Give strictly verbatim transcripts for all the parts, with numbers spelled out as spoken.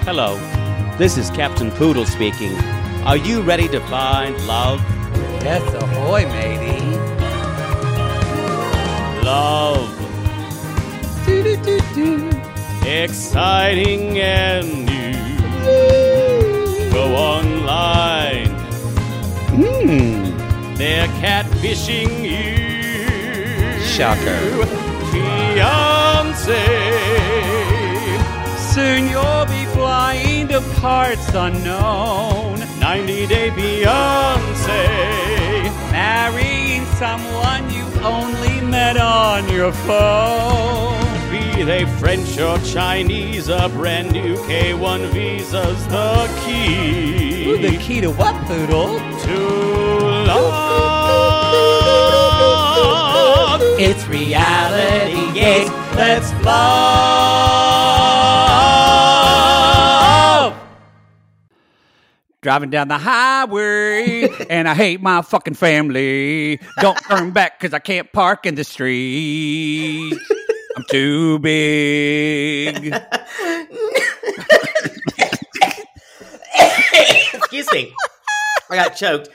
Hello, this is Captain Poodle speaking. Are you ready to find love? Yes, ahoy, matey. Love. Do-do-do-do. Exciting and new. Go online. Hmm. They're catfishing you. Shocker. Fiancé. Soon you'll be flying to parts unknown. ninety Day Beyonce. Marrying someone you only met on your phone. Be they French or Chinese, a brand new K one visa's the key. Ooh, the key to what, Poodle? To love. It's Reality Gaze. Let's love. Driving down the highway, and I hate my fucking family. Don't turn back because I can't park in the street. I'm too big. Excuse me. I got choked.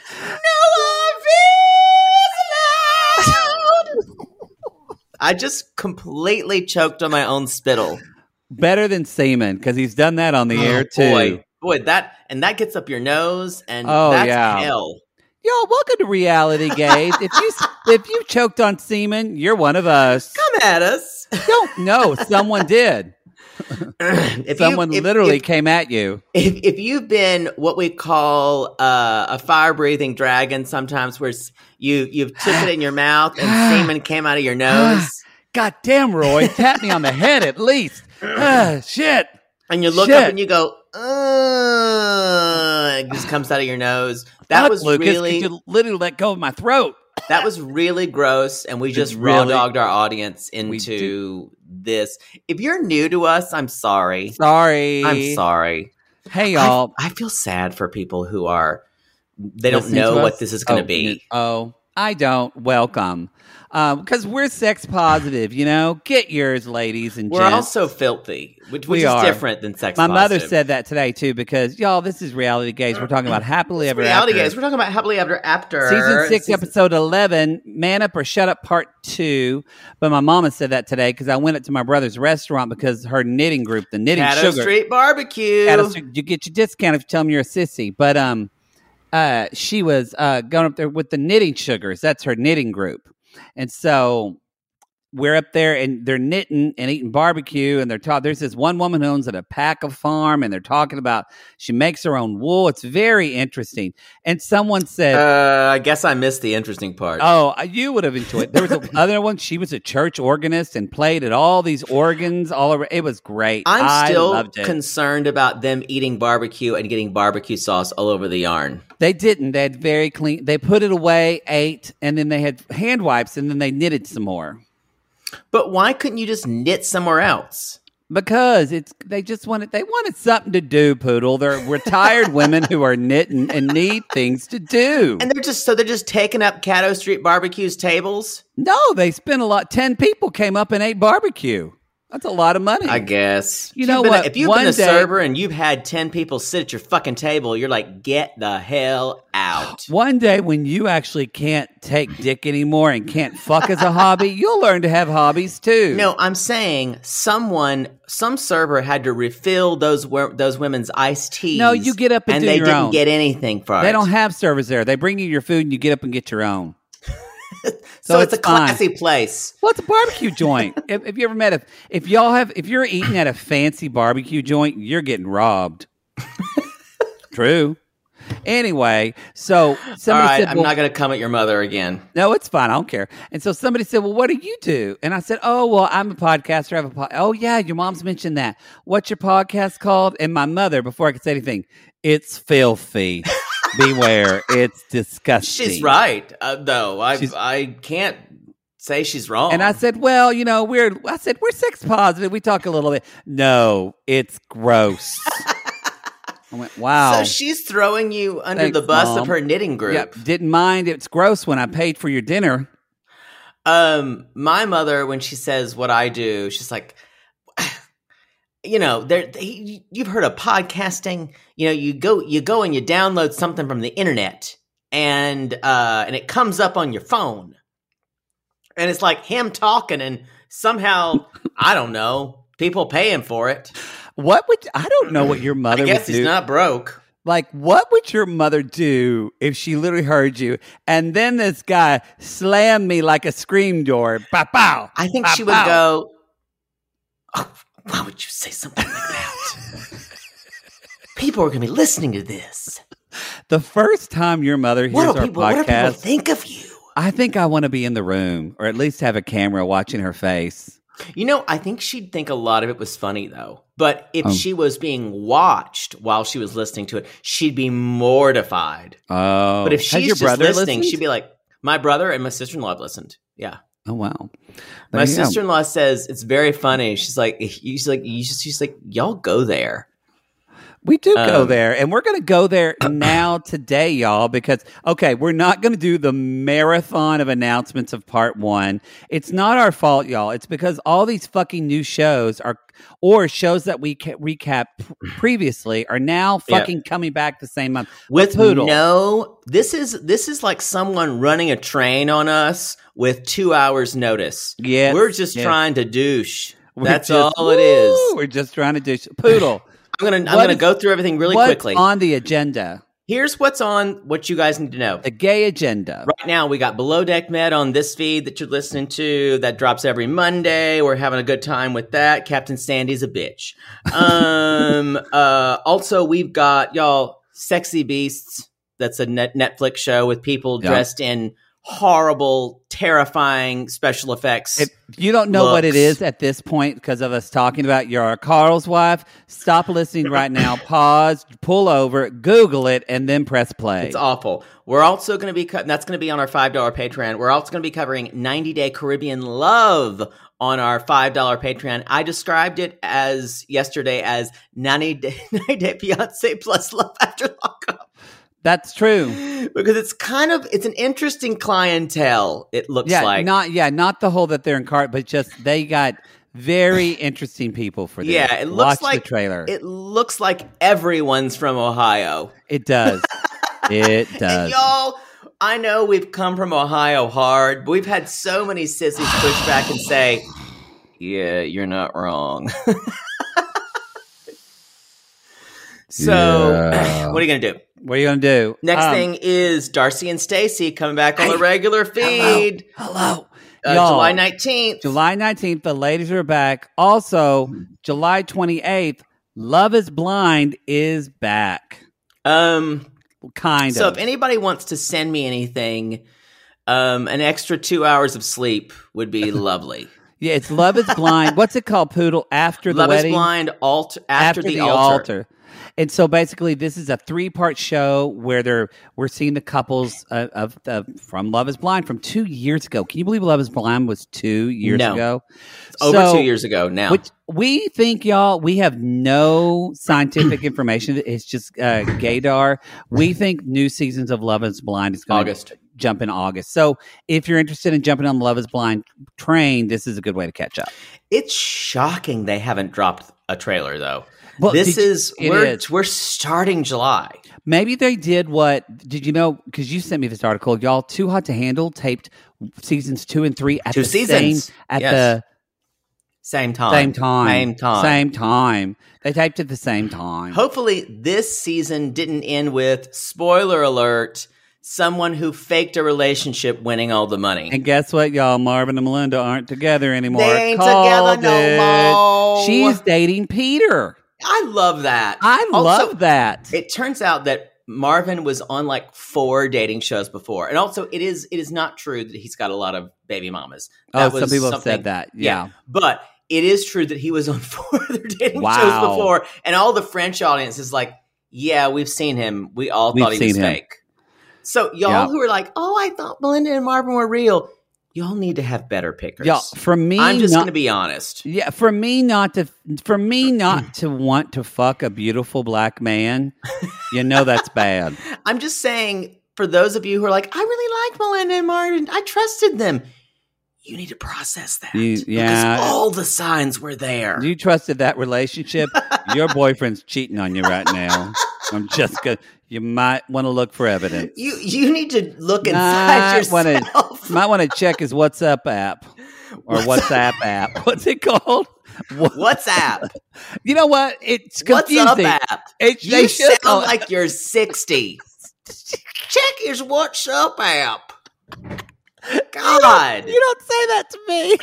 I just completely choked on my own spittle. Better than semen, because he's done that on the Oh, air too. Boy, boy, that and that gets up your nose, and Oh, that's yeah. hell. Yo, welcome to Reality Gaze. if you if you choked on semen, you're one of us. Come at us. Don't know. Someone did. If Someone you, if, literally if, came at you. if if you've been what we call uh, a fire breathing dragon, sometimes where s- you you took it in your mouth and semen came out of your nose, God damn, Roy. Tap me on the head at least. Ah, shit. and you look Shit. up and you go, uh, it just comes out of your nose. That Fuck, was Lucas, really could you literally let go of my throat. that was really gross, and we just really- raw dogged our audience We into this. If you're new to us, I'm sorry. Sorry. I'm sorry. Hey, I, y'all. I feel sad for people who are they don't Listening know to what us? this is going to Oh, be. Oh, I don't. Welcome. Because we're sex positive, you know? Get yours, ladies and We're gents. also filthy, which, We which is are. different than sex My mother positive. said that today, too, because, y'all, this is Reality Gaze. We're talking about Happily It's Ever reality After. guys. We're talking about happily ever after Season six, Season- episode eleven, Man Up or Shut Up Part two. But my mama said that today because I went up to my brother's restaurant because her knitting group, the Knitting Caddo Sugar. Street Barbecue. Caddo Street, you get your discount if you tell them you're a sissy. But um, uh, she was uh, going up there with the Knitting Sugars. That's her knitting group. And so we're up there and they're knitting and eating barbecue, and they're talking. There's this one woman who owns at a pack of farm, and they're talking about she makes her own wool. It's very interesting. And someone said, Uh, I guess I missed the interesting part. "Oh, you would have enjoyed." There was another one. She was a church organist and played at all these organs all over. It was great. I'm I still loved it. concerned about them eating barbecue and getting barbecue sauce all over the yarn. They didn't. They had very clean. They put it away, ate, and then they had hand wipes, and then they knitted some more. But why couldn't you just knit somewhere else? Because it's they just wanted they wanted something to do, Poodle. They're retired women who are knitting and need things to do. And they're just so they're just taking up Caddo Street Barbecue's tables. No, they spent a lot. Ten people came up and ate barbecue. That's a lot of money. I guess. You If know you've been what? A, if you've One been a day- server and you've had ten people sit at your fucking table, you're like, get the hell out. One day when you actually can't take dick anymore and can't fuck as a hobby, you'll learn to have hobbies too. No, I'm saying someone, some server had to refill those wo- those women's iced teas. No, you get up and do they your didn't own. get anything for it. They don't have servers there. They bring you your food and you get up and get your own. so, so it's, it's a fine. classy place. Well, it's a barbecue joint. if, if you ever met a, if y'all have, if you're eating at a fancy barbecue joint, you're getting robbed. True. Anyway, so All somebody right, said, I'm well, not going to come at your mother again. no, it's fine. I don't care. And so somebody said, well, what do you do? And I said, oh, well, I'm a podcaster. I have a pod. Oh, yeah, your mom's mentioned that. What's your podcast called? And my mother, before I could say anything, it's filthy. Beware. It's disgusting. She's right, uh, though. I She's- I can't say she's wrong. And I said, well, you know, we're, I said, we're sex positive. We talk a little bit. No, it's gross. I went, wow. So she's throwing you under Thanks, the bus Mom. of her knitting group. Yep, didn't mind. It's gross when I paid for your dinner. Um, my mother, when she says what I do, she's like, you know, there they, you've heard of podcasting. You know, you go you go and you download something from the internet, and uh, and it comes up on your phone, and it's like him talking, and somehow I don't know, people pay him for it. What would I don't know what your mother I guess would he's do. not broke. Like, what would your mother do if she literally heard you and then this guy slammed me like a scream door? Pow, pow, I think pow, she would pow. go, oh, why would you say something like that? People are going to be listening to this. The first time your mother hears What do our people, what do people podcast, think of you? I think I want to be in the room or at least have a camera watching her face. You know, I think she'd think a lot of it was funny, though. But if Um, she was being watched while she was listening to it, she'd be mortified. Oh, But if has she's your just brother listening, listened? she'd be like, my brother and my sister-in-law have listened. Yeah. Oh wow, My There you go. sister-in-law says it's very funny. She's like, she's like, she's like, y'all go there. We do go Um, there, and we're going to go there now today, y'all, because, okay, we're not going to do the marathon of announcements of part one. It's not our fault, y'all. It's because all these fucking new shows are, or shows that we ca- recap p- previously are now Yeah. fucking coming back the same month. With Poodle. no, this is this is like someone running a train on us with two hours notice. Yes, We're just yes. trying to douche. We're That's just- all it Woo! is. We're just trying to do Poodle. I'm gonna I'm What gonna is- go through everything really What's quickly. on the agenda? Here's what's on what you guys need to know. The gay agenda. Right now, we got Below Deck Med on this feed that you're listening to. That drops every Monday. We're having a good time with that. Captain Sandy's a bitch. Um, uh, also, we've got, y'all, Sexy Beasts. That's a net Netflix show with people Yeah. dressed in horrible, terrifying special effects. If you don't know what it looks. is at this point because of us talking about you're Carl's wife, stop listening right now. Pause, pull over, Google it, and then press play. It's awful. We're also going to be, co- that's going to be on our five dollar Patreon. We're also going to be covering ninety Day Caribbean Love on our five dollar Patreon. I described it as yesterday as ninety Day, ninety Day Fiancé plus Love After Lockup. That's true. Because it's kind of, it's an interesting clientele, it looks Yeah, like. not yeah, not the whole that they're in cart, but just they got very interesting people for this. Yeah, it looks Watch like the trailer. It looks like everyone's from Ohio. It does. It And does. y'all, I know we've come from Ohio hard, but we've had so many sissies push back and say, yeah, you're not wrong. So, Yeah. what are you going to do? What are you gonna do? Next Um, thing is Darcy and Stacy coming back on Hey, the regular feed. Hello. Uh, Y'all, July nineteenth. July nineteenth, the ladies are back. Also, July twenty-eighth, Love is Blind is back. Um, Kind so of. if anybody wants to send me anything, um, an extra two hours of sleep would be lovely. Yeah, it's Love is Blind. What's it called, Poodle? After the Love wedding? is Blind alt- after, After the, the altar. altar. And so basically, this is a three-part show where they're we're seeing the couples uh, of, of from Love Is Blind from two years ago. Can you believe Love Is Blind was two years No. ago? Over So, two years ago now. Which we think, y'all, we have no scientific information. It's just uh, gaydar. We think new seasons of Love Is Blind is going August. to jump in August. So if you're interested in jumping on the Love Is Blind train, this is a good way to catch up. It's shocking they haven't dropped a trailer though. Well, this did you- is it we're is. we're starting July. Maybe they did what? Did you know? Because you sent me this article, y'all. Too Hot to Handle taped seasons two and three at Two the seasons. same at Yes. the Same time. same time, Same time. same time. They taped at the same time. Hopefully this season didn't end with spoiler alert, someone who faked a relationship winning all the money. And guess what, y'all? Marvin and Melinda aren't together anymore. They ain't Called together no it. more. She's dating Peter. I love that. I Also, love that. It turns out that Marvin was on like four dating shows before. And also it is it is not true that he's got a lot of baby mamas. Oh, That some was people have something- said that. Yeah. But it is true that he was on four other dating Wow. shows before. And all the French audience is like, yeah, we've seen him. We all We've thought he was seen him. fake. So y'all Yeah. who are like, oh, I thought Melinda and Marvin were real. Y'all need to have better pickers. Y'all, for me, I'm just not- going to be honest. Yeah, for me not to for me not to want to fuck a beautiful black man, you know that's bad. I'm just saying, for those of you who are like, I really like Melinda and Martin, I trusted them. You need to process that. You- yeah. Because all the signs were there. You trusted that relationship. Your boyfriend's cheating on you right now. I'm just gonna. You might want to look for evidence. You you need to look inside Might yourself. wanna, might want to check his WhatsApp app or WhatsApp app. What's it called? What- WhatsApp. You know what? It's What's confusing. up app? It, You they should sound call it- like you're sixty. Check his WhatsApp app. God. You don't say that to me.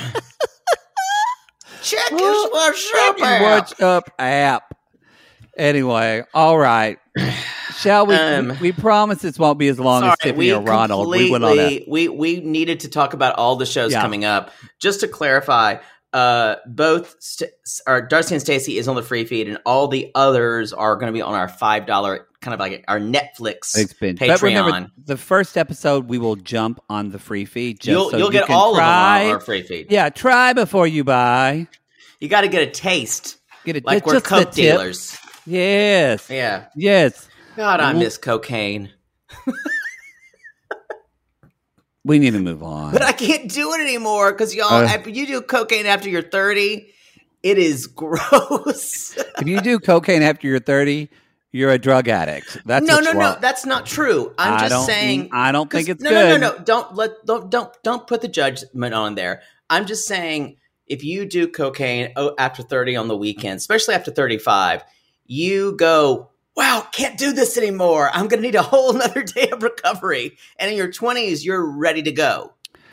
Check his Well, WhatsApp Freaking app. WhatsApp app. Anyway, all right. Shall we? Um, we promise this won't be as long as Sorry, Tiffany we or Ronald. We went on a completely- we we needed to talk about all the shows Yeah. coming up. Just to clarify, uh, both St- our Darcy and Stacey is on the free feed, and all the others are going to be on our five dollar kind of like our Netflix expense. Patreon. But remember, the first episode we will jump on the free feed. Just you'll so you'll you get can all try. of them on our free feed. Yeah, try before you buy. You got to get a taste, Get it like just, we're just the coke tip. dealers. Yes. Yeah. Yes. God, I Mhm. miss cocaine, We need to move on. but I can't do it anymore because y'all. Uh. after you do cocaine after you're thirty, it is gross. If you do cocaine after you're thirty, you're a drug addict. That's no, what's no, no. wrong. That's not true. I'm I just don't- saying. I don't think 'cause- it's no, good. No, no, no. Don't let don't don't don't put the judgment on there. I'm just saying if you do cocaine oh, after thirty on the weekend, especially after thirty-five, you go, wow, can't do this anymore. I'm going to need a whole another day of recovery. And in your twenties, you're ready to go.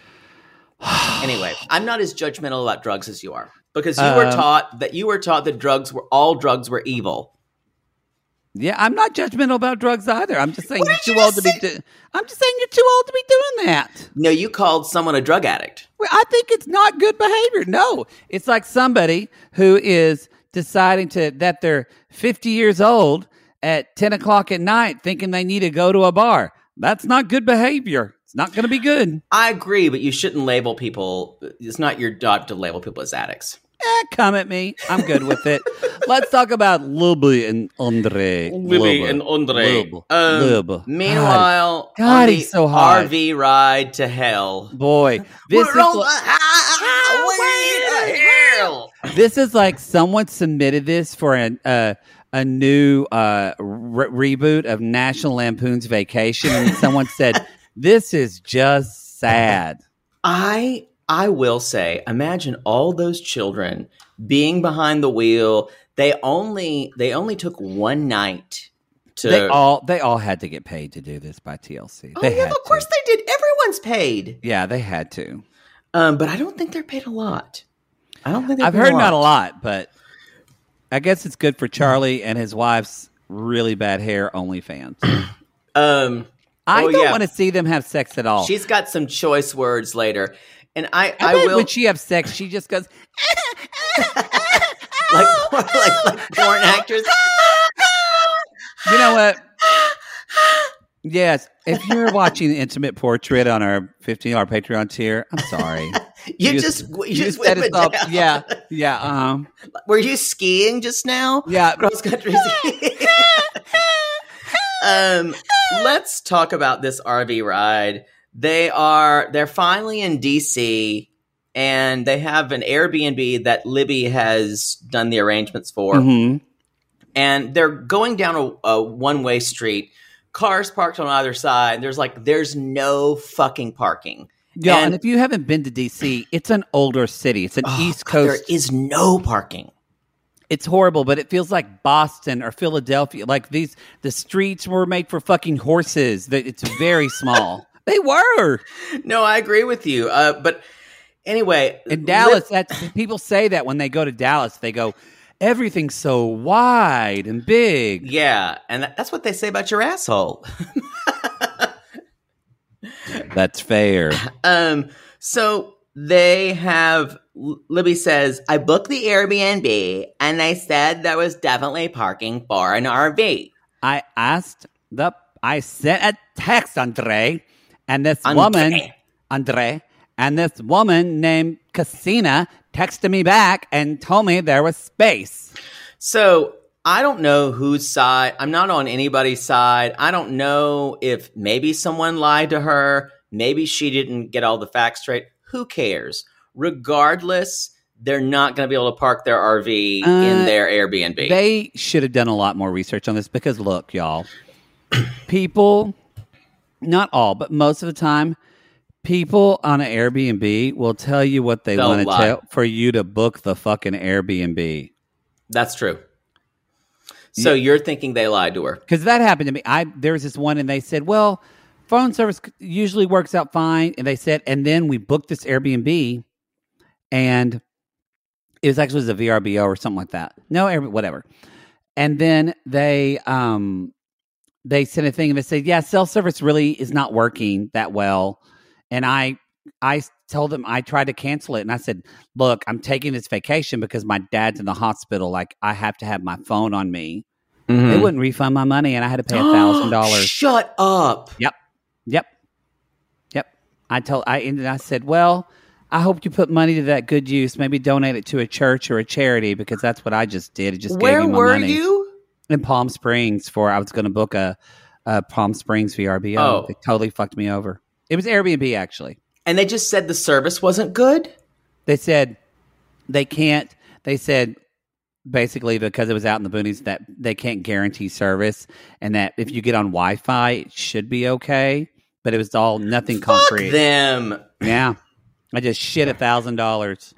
Anyway, I'm not as judgmental about drugs as you are because you were Um, taught that you were taught that drugs were all drugs were evil. Yeah, I'm not judgmental about drugs either. I'm just saying What you're did too you old just to be. Do- I'm just saying you're too old to be doing that. No, you called someone a drug addict. Well, I think it's not good behavior. No, it's like somebody who is deciding to that they're fifty years old at ten o'clock at night, thinking they need to go to a bar. That's not good behavior. It's not going to be good. I agree, but you shouldn't label people. It's not your job to label people as addicts. Eh, come at me. I'm good with it. Let's talk about Libby and Andre. Libby and Andre. Lib. Um, Lib. Meanwhile, God, on the he's so hot. R V ride to hell. Boy, this is We're on li- the highway to hell. this is like someone submitted this for an uh, a new uh, re- reboot of National Lampoon's Vacation, and someone said this is just sad. I I will say, imagine all those children being behind the wheel. They only they only took one night to. They all they all had to get paid to do this by T L C. oh They yeah, had of course to. they did. Everyone's paid, Yeah, they had to. um, but I don't think they're paid a lot. I don't think they're I've paid heard a lot. not a lot, but I guess it's good for Charlie and his wife's really bad hair OnlyFans. Um, I Oh, don't yeah. want to see them have sex at all. she's got some choice words later, and I I, I, bet will when she has sex, she just goes. like, like like porn actors. You know what? Yes, if you're watching the intimate portrait on our fifteen dollars Patreon tier, I'm sorry. You, just you, just set whip it us up. down. Yeah, yeah. Um, Were you skiing just now? yeah. Cross country skiing. um, let's talk about this R V ride. They are they're finally in D C and they have an Airbnb that Libby has done the arrangements for. Mhm. And they're going down a, a one-way street. Cars parked on either side. There's like there's no fucking parking. Yeah, and, And- if you haven't been to D C, it's an older city. It's an Oh, East God, Coast. there is no parking. It's horrible, but it feels like Boston or Philadelphia. Like these, the streets were made for fucking horses. That it's very small. They were No, I agree with you. Uh, but anyway, in Dallas. Lib- That's people say that when they go to Dallas, they go, everything's so wide and big. yeah, and that, that's what they say about your asshole. That's fair. Um, so they have Libby says, I booked the Airbnb and they said there was definitely parking for an R V. I asked the, I sent a text, Andre, and this Andre. woman, Andre, and this woman named Cassina texted me back and told me there was space. So I don't know whose side. I'm not on anybody's side. I don't know if maybe someone lied to her. Maybe she didn't get all the facts straight. Who cares? Regardless, they're not going to be able to park their R V Uh, in their Airbnb. They should have done a lot more research on this because, look, y'all, people, not all, but most of the time, people on an Airbnb will tell you what they They'll want to lie. tell for you to book the fucking Airbnb. That's true. So Yeah. you're thinking they lied to her. Because that happened to me. I there was this one, and they said, "Well, phone service usually works out fine." And they said, and then we booked this Airbnb, and it was actually it was a V R B O or something like that. No, Air- whatever. And then they um they sent a thing, and they said, "Yeah, cell service really is not working that well." And I I told them I tried to cancel it, and I said, "Look, I'm taking this vacation because my dad's in the hospital. Like, I have to have my phone on me." Mm-hmm. They wouldn't refund my money, and I had to pay a thousand dollars. Shut up. Yep, yep, yep. I told I and I said, "Well, I hope you put money to that good use. Maybe donate it to a church or a charity because that's what I just did. It just Where gave me my were money you? in Palm Springs for I was going to book a, a Palm Springs V R B O. Oh. They totally fucked me over. It was Airbnb actually. And they just said the service wasn't good? They said they can't. They said basically because it was out in the boonies that they can't guarantee service, and that if you get on Wi-Fi, it should be okay. But it was all nothing Fuck concrete. them. Yeah, I just shit a thousand dollars.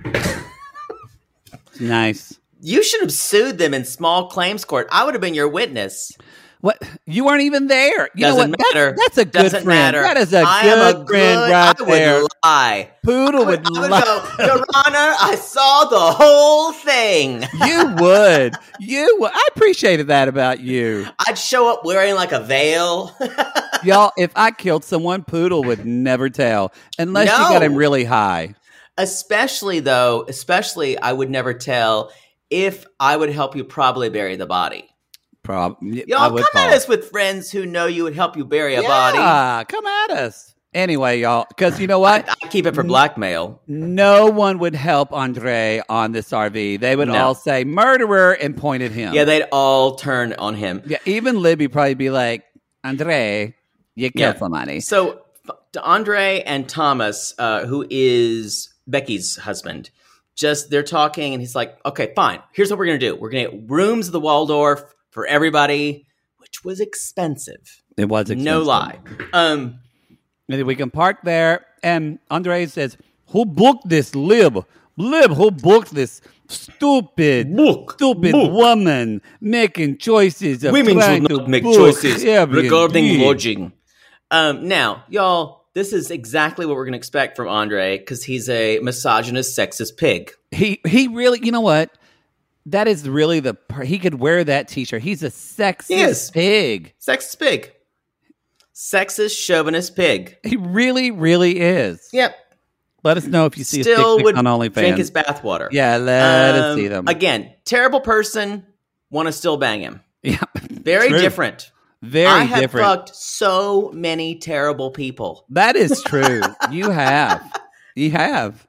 Nice. You should have sued them in small claims court. I would have been your witness. What? You weren't even there. You Doesn't know what? matter. That's, that's a good Doesn't friend. matter. That is a I good am a friend good- right I there. would lie. Poodle I would, would, I would lie. go, Your Honor, I saw the whole thing. You would. You would. I appreciated that about you. I'd show up wearing like a veil. Y'all, if I killed someone, Poodle would never tell unless you No. got him really high. Especially though, especially I would never tell if I would help you probably bury the body. Prob- I Y'all would come call at it. us with friends who know you would help you bury a body. Yeah, come at us. Anyway, y'all, because you know what? I keep it for blackmail. No one would help Andre on this R V. They would No. all say murderer and point at him. Yeah, they'd all turn on him. Yeah, even Libby probably be like, Andre, you killed Yeah. somebody. So f- to Andre and Thomas, uh, who is Becky's husband, just they're talking, and he's like, "Okay, fine. Here's what we're gonna do. We're gonna get rooms at the Waldorf for everybody," which was expensive. It was expensive. No lie. Um, And then we can park there. And Andre says, who booked this, Lib? Lib, who booked this stupid, Book. stupid Book. woman making choices of women trying should to not make book choices Airbnb. regarding lodging. Um, now, y'all, this is exactly what we're gonna expect from Andre because he's a misogynist, sexist pig. He he really, you know what? That is really the per- he could wear that T-shirt. He's a sexist He is. pig. Sexist pig. Sexist chauvinist pig. He really, really is. Yep. Let us know if you see Still his dick would pics on OnlyFans. drink his bathwater. Yeah, let us Um, see them. Again, terrible person, want to still bang him. Yeah, Very true. different. Very I have different. fucked so many terrible people. That is true. You have. You have.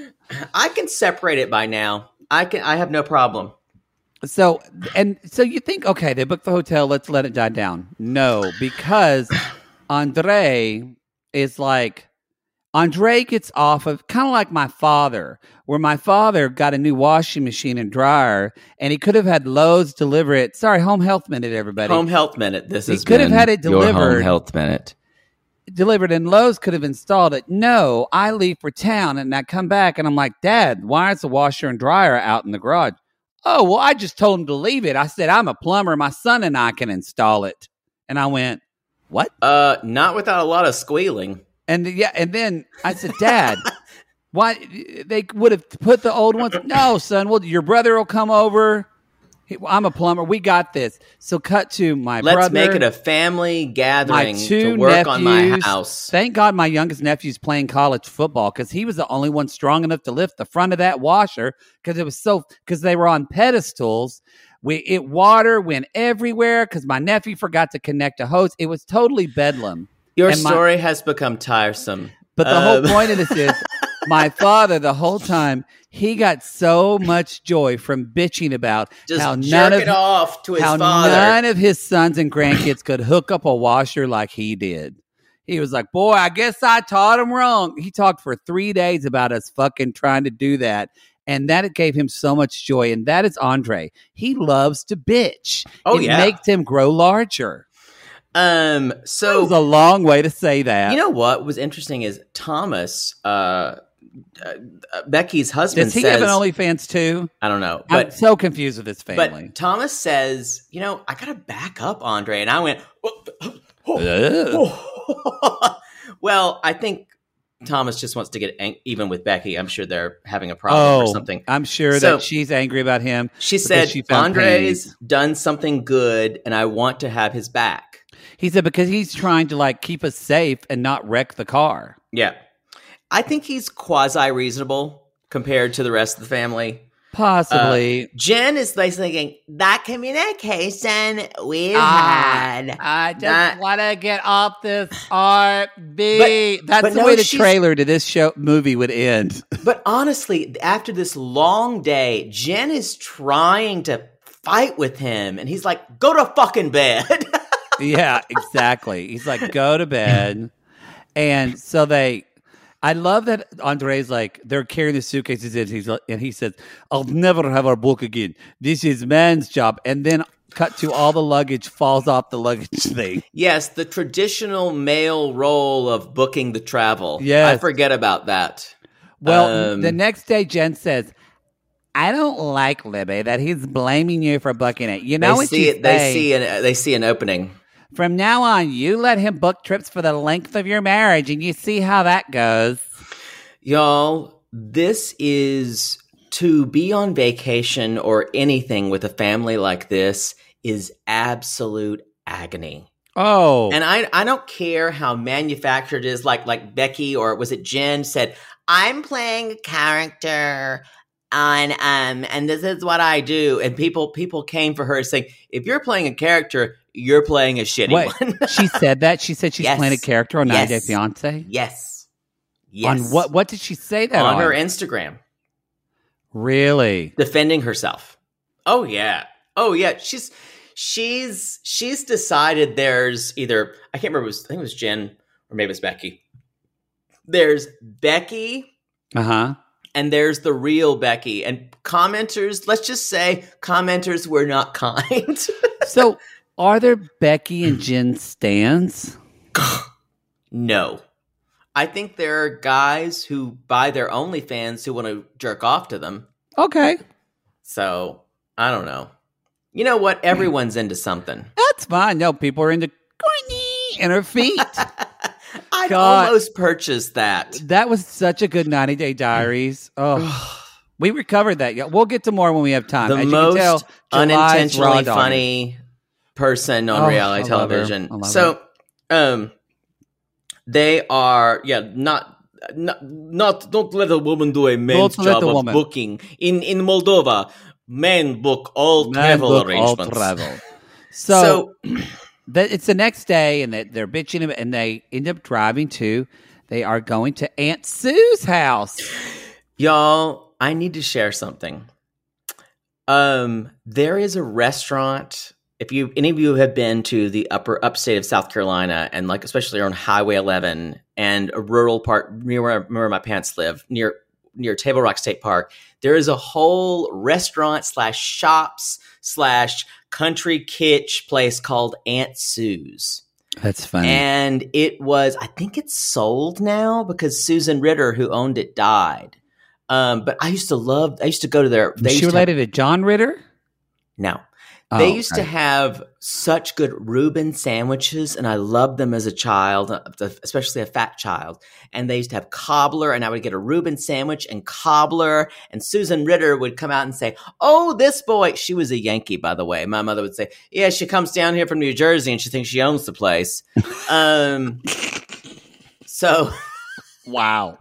I can separate it by now. I can. I have no problem. So and so you think, okay, they booked the hotel, let's let it die down. No, because Andre is like Andre gets off of kind of like my father, where my father got a new washing machine and dryer, and he could have had Lowe's deliver it. Sorry, Home Health Minute, everybody. Home health minute. This He is could have had it Your home delivered. health minute. Delivered, and Lowe's could have installed it. No, I leave for town, and I come back, and I'm like, Dad, why is the washer and dryer out in the garage? Oh, well, I just told him to leave it. I said, I'm a plumber. My son and I can install it. And I went, what? Uh, not without a lot of squealing. And yeah, and then I said, Dad, why they would have put the old ones? No, son. Well, your brother will come over. He- I'm a plumber. We got this. So cut to my Let's brother. make it a family my gathering two to work on my nephews. house. Thank God my youngest nephew's playing college football because he was the only one strong enough to lift the front of that washer because it was so because they were on pedestals. We it water went everywhere because my nephew forgot to connect a hose. It was totally bedlam. Your and my- story has become tiresome. But the Um, whole point of this is my father the whole time he got so much joy from bitching about Just how jerk none of it off to his how father. none of his sons and grandkids could hook up a washer like he did. He was like, boy, I guess I taught him wrong. He talked for three days about us fucking trying to do that. And that gave him so much joy. And that is Andre. He loves to bitch. Oh, it yeah. makes him grow larger. Um, so That was a long way to say that. You know what was interesting is Thomas, uh, uh, Becky's husband, Does he says, have an OnlyFans too? I don't know, I'm but so confused with his family. but Thomas says, you know, I gotta back up Andre, and I went, oh, oh, Ugh. oh. Well, I think Thomas just wants to get ang- even with Becky. I'm sure they're having a problem or something. I'm sure So- that she's angry about him. She because said, she found Andre's panties. done something good, and I want to have his back. He said because he's trying to like keep us safe and not wreck the car. Yeah. I think he's quasi-reasonable compared to the rest of the family. Possibly. Uh, Jen is basically thinking, that communication we've Ah, had. I just that- want to get off this R V. But- That's but the no, way the she's- trailer to this show movie would end. But honestly, after this long day, Jen is trying to fight with him, and he's like, go to fucking bed. Yeah, exactly. He's like, go to bed. And so they, I love that Andre's like, they're carrying the suitcases in. He's like, and he says, I'll never have our book again. This is man's job. And then cut to all the luggage falls off the luggage thing. Yes, the traditional male role of booking the travel. Yes. I forget about that. Well, Um, the next day, Jen says, I don't like Libby that he's blaming you for booking it. You know They what see you it. They say? see an. They see an opening. From now on, you let him book trips for the length of your marriage, and you see how that goes. Y'all, this is to be on vacation or anything with a family like this is absolute agony. Oh, And I I don't care how manufactured it is, like like Becky or was it Jen said, I'm playing a character on um and this is what I do. And people people came for her saying, if you're playing a character, you're playing a shitty wait, one. she said that? She said she's Yes. playing a character on ninety Day Yes. Fiancé? Yes. Yes. On what? What did she say that on? On her Instagram. Really? Defending herself. Oh yeah. Oh yeah. She's she's she's decided there's either I can't remember, it was, I think it was Jen or maybe it was Becky. There's Becky Uh-huh. and there's the real Becky. And commenters, let's just say commenters were not kind. So, are there Becky and Jen stans? No. I think there are guys who buy their OnlyFans who want to jerk off to them. Okay. So, I don't know. You know what? Everyone's into something. That's fine. No, people are into Courtney and her feet. I'd God. almost purchased that. That was such a good ninety Day Diaries. Oh, we recovered that. Yeah, we'll get to more when we have time. The As you most can tell, July's raw unintentionally dog. funny person on Oh, reality I love her. television. I love So, um, they are, yeah, not, not, not, don't let a woman do a man's Don't let job the of woman. booking. In in Moldova, men book all Man, travel book all arrangements. travel. So, So, that it's the next day, and they, they're bitching, about- and they end up driving to. They are going to Aunt Sue's house. y'all, I need to share something. Um, there is a restaurant. If you any of you have been to the upper upstate of South Carolina, and like especially on Highway eleven and a rural part near where, where my parents live, near near Table Rock State Park, there is a whole restaurant slash shops slash country kitsch place called Aunt Sue's. That's funny. And it was, I think it's sold now because Susan Ritter, who owned it, died. Um, but I used to love, I used to go to their, they Is she used to have- related to John Ritter? no. Oh, They used to okay. have such good Reuben sandwiches, and I loved them as a child, especially a fat child. And they used to have cobbler, and I would get a Reuben sandwich and cobbler. And Susan Ritter would come out and say, "Oh, this boy." She was a Yankee, by the way. My mother would say, "Yeah, she comes down here from New Jersey, and she thinks she owns the place." um, so. Wow.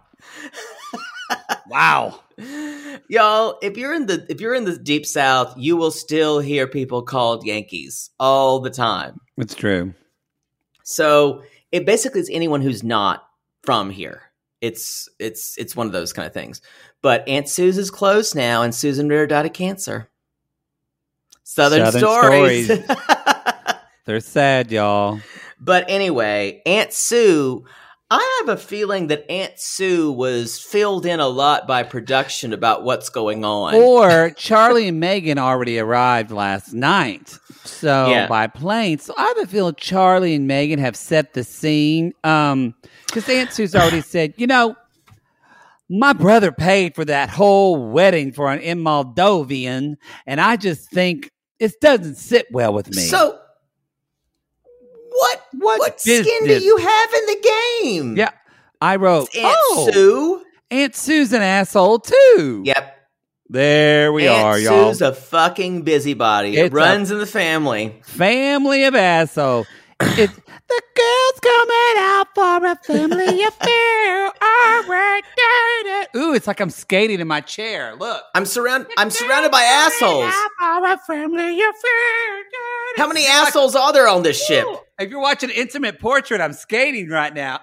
Wow. Y'all, if you're in the if you're in the deep south, you will still hear people called Yankees all the time. It's true. So it basically is anyone who's not from here. It's it's it's one of those kind of things. But Aunt Sue's is closed now, and Susan Ritter died of cancer. Southern, Southern stories. They're sad, y'all. But anyway, Aunt Sue, I have a feeling that Aunt Sue was filled in a lot by production about what's going on. Or Charlie and Megan already arrived last night. So Yeah. by plane. So I have a feeling Charlie and Megan have set the scene. Um, because Aunt Sue's already said, you know, my brother paid for that whole wedding for an in Moldovan, and I just think it doesn't sit well with me. So, what What what, skin do business? you have in the game? yeah, I wrote, It's Aunt oh, Sue. Aunt Sue's an asshole too. Yep. There we Aunt are, y'all. Sue's a fucking busybody. It's It runs in the family. Family of asshole. It's the girls coming out for a family affair. All right, da, da. Ooh, it's like I'm skating in my chair. Look. I'm surrounded. I'm surrounded by assholes. For a family affair. How many assholes are there on this ship? If you're watching Intimate Portrait, I'm skating right now.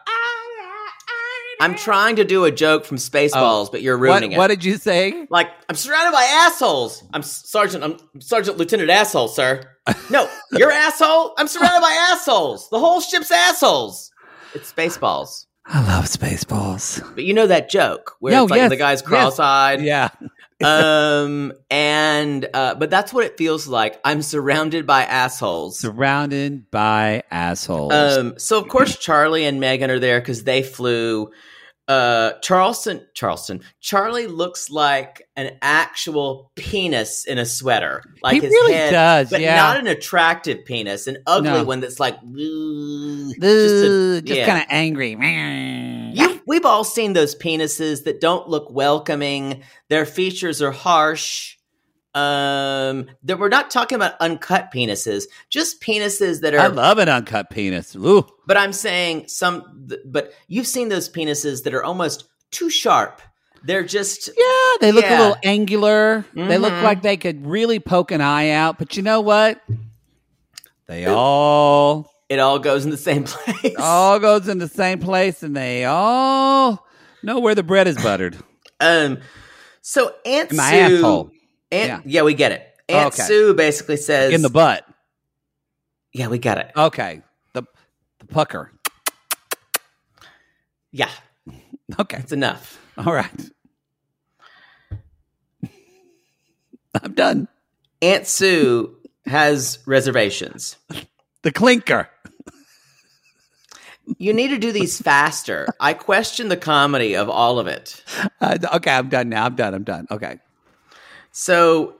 I'm trying to do a joke from Spaceballs, Oh. but you're What, ruining what it. did you say? Like, I'm surrounded by assholes. I'm Sergeant. I'm Sergeant Lieutenant Asshole, sir. No, you're asshole. I'm surrounded by assholes. The whole ship's assholes. It's Spaceballs. I love Spaceballs. But you know that joke where No, it's like yes, the guy's yes. cross-eyed. Yeah. Um, and uh, but that's what it feels like. I'm surrounded by assholes. Surrounded by assholes. Um, so of course Charlie and Megan are there because they flew. Uh, Charleston, Charleston, Charlie looks like an actual penis in a sweater. Like He his really head, does, but yeah. not an attractive penis, an ugly No. one that's like "Ugh," Ugh, a- just yeah. kind of angry. You, we've all seen those penises that don't look welcoming. Their features are harsh. Um, that we're not talking about uncut penises, just penises that are. I love an uncut penis. Ooh. But I'm saying some. th- But you've seen those penises that are almost too sharp. They're just. Yeah, they look Yeah. a little angular. They look Mhm. like they could really poke an eye out. But you know what? They all It all goes in the same place. all goes in the same place, and they all know where the bread is buttered. Um. So Aunt In my Sue. asshole. Aunt, Yeah. yeah. we get it. Aunt Okay. Sue basically says, In the butt. "Yeah, we got it. Okay. The the pucker. Yeah, Okay. it's enough." All right. I'm done. Aunt Sue has reservations. The clinker. You need to do these faster. I question the comedy of all of it. Uh, okay, I'm done now. I'm done. I'm done. Okay. So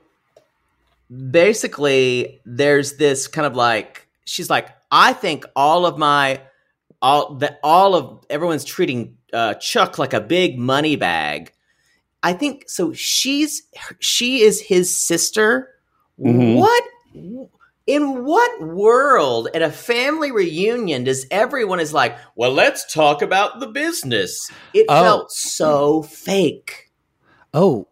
basically, there's this kind of like she's like, I think all of my all that all of everyone's treating uh, Chuck like a big money bag. I think so. She's she is his sister. Mhm. What? In what world at a family reunion does everyone is like, well, let's talk about the business? It Oh. felt so fake. Oh,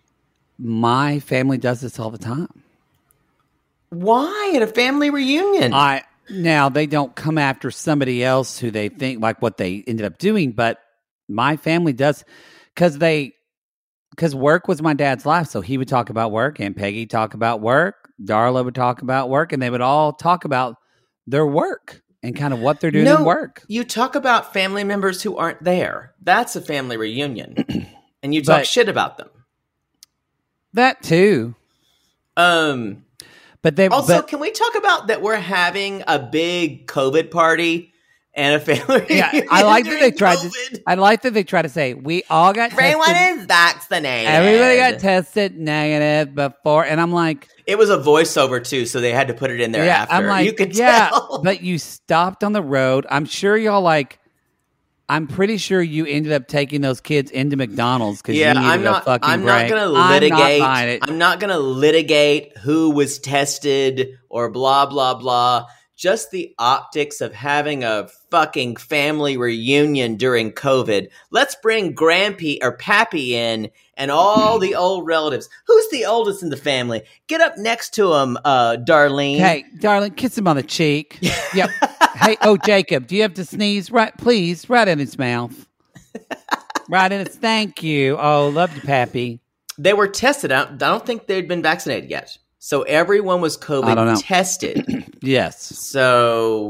my family does this all the time. Why at a family reunion? I now they don't come after somebody else who they think like what they ended up doing, but my family does because they because work was my dad's life, so he would talk about work, and Peggy talk about work, Darla would talk about work, and they would all talk about their work and kind of what they're doing No. in work. You talk about family members who aren't there. That's a family reunion. And you talk But- shit about them. That too, Um but they also but, can we talk about that we're having a big COVID party and a family yeah, reunion I like that they during tried to. COVID? I like that they try to say we all got Everyone tested. is vaccinated. Everybody got tested negative before, and I'm like, It was a voiceover too, so they had to put it in there yeah, after. I'm like, you could yeah, tell. but you stopped on the road. I'm sure y'all like. I'm pretty sure you ended up taking those kids into McDonald's because yeah, you needed I'm not. a fucking I'm break. not going to I'm not litigate. buying it. I'm not going to litigate who was tested or blah blah blah. Just the optics of having a fucking family reunion during COVID. Let's bring Grampy or Pappy in and all the old relatives. Who's the oldest in the family? Get up next to him, uh, Darlene. Hey, darling, kiss him on the cheek. Yep. Hey, oh, Jacob, do you have to sneeze? Right, please, right in his mouth. Right in his. Thank you. Oh, love you, Pappy. They were tested. I don't, I don't think they'd been vaccinated yet. So everyone was I don't know. COVID tested. Yes. So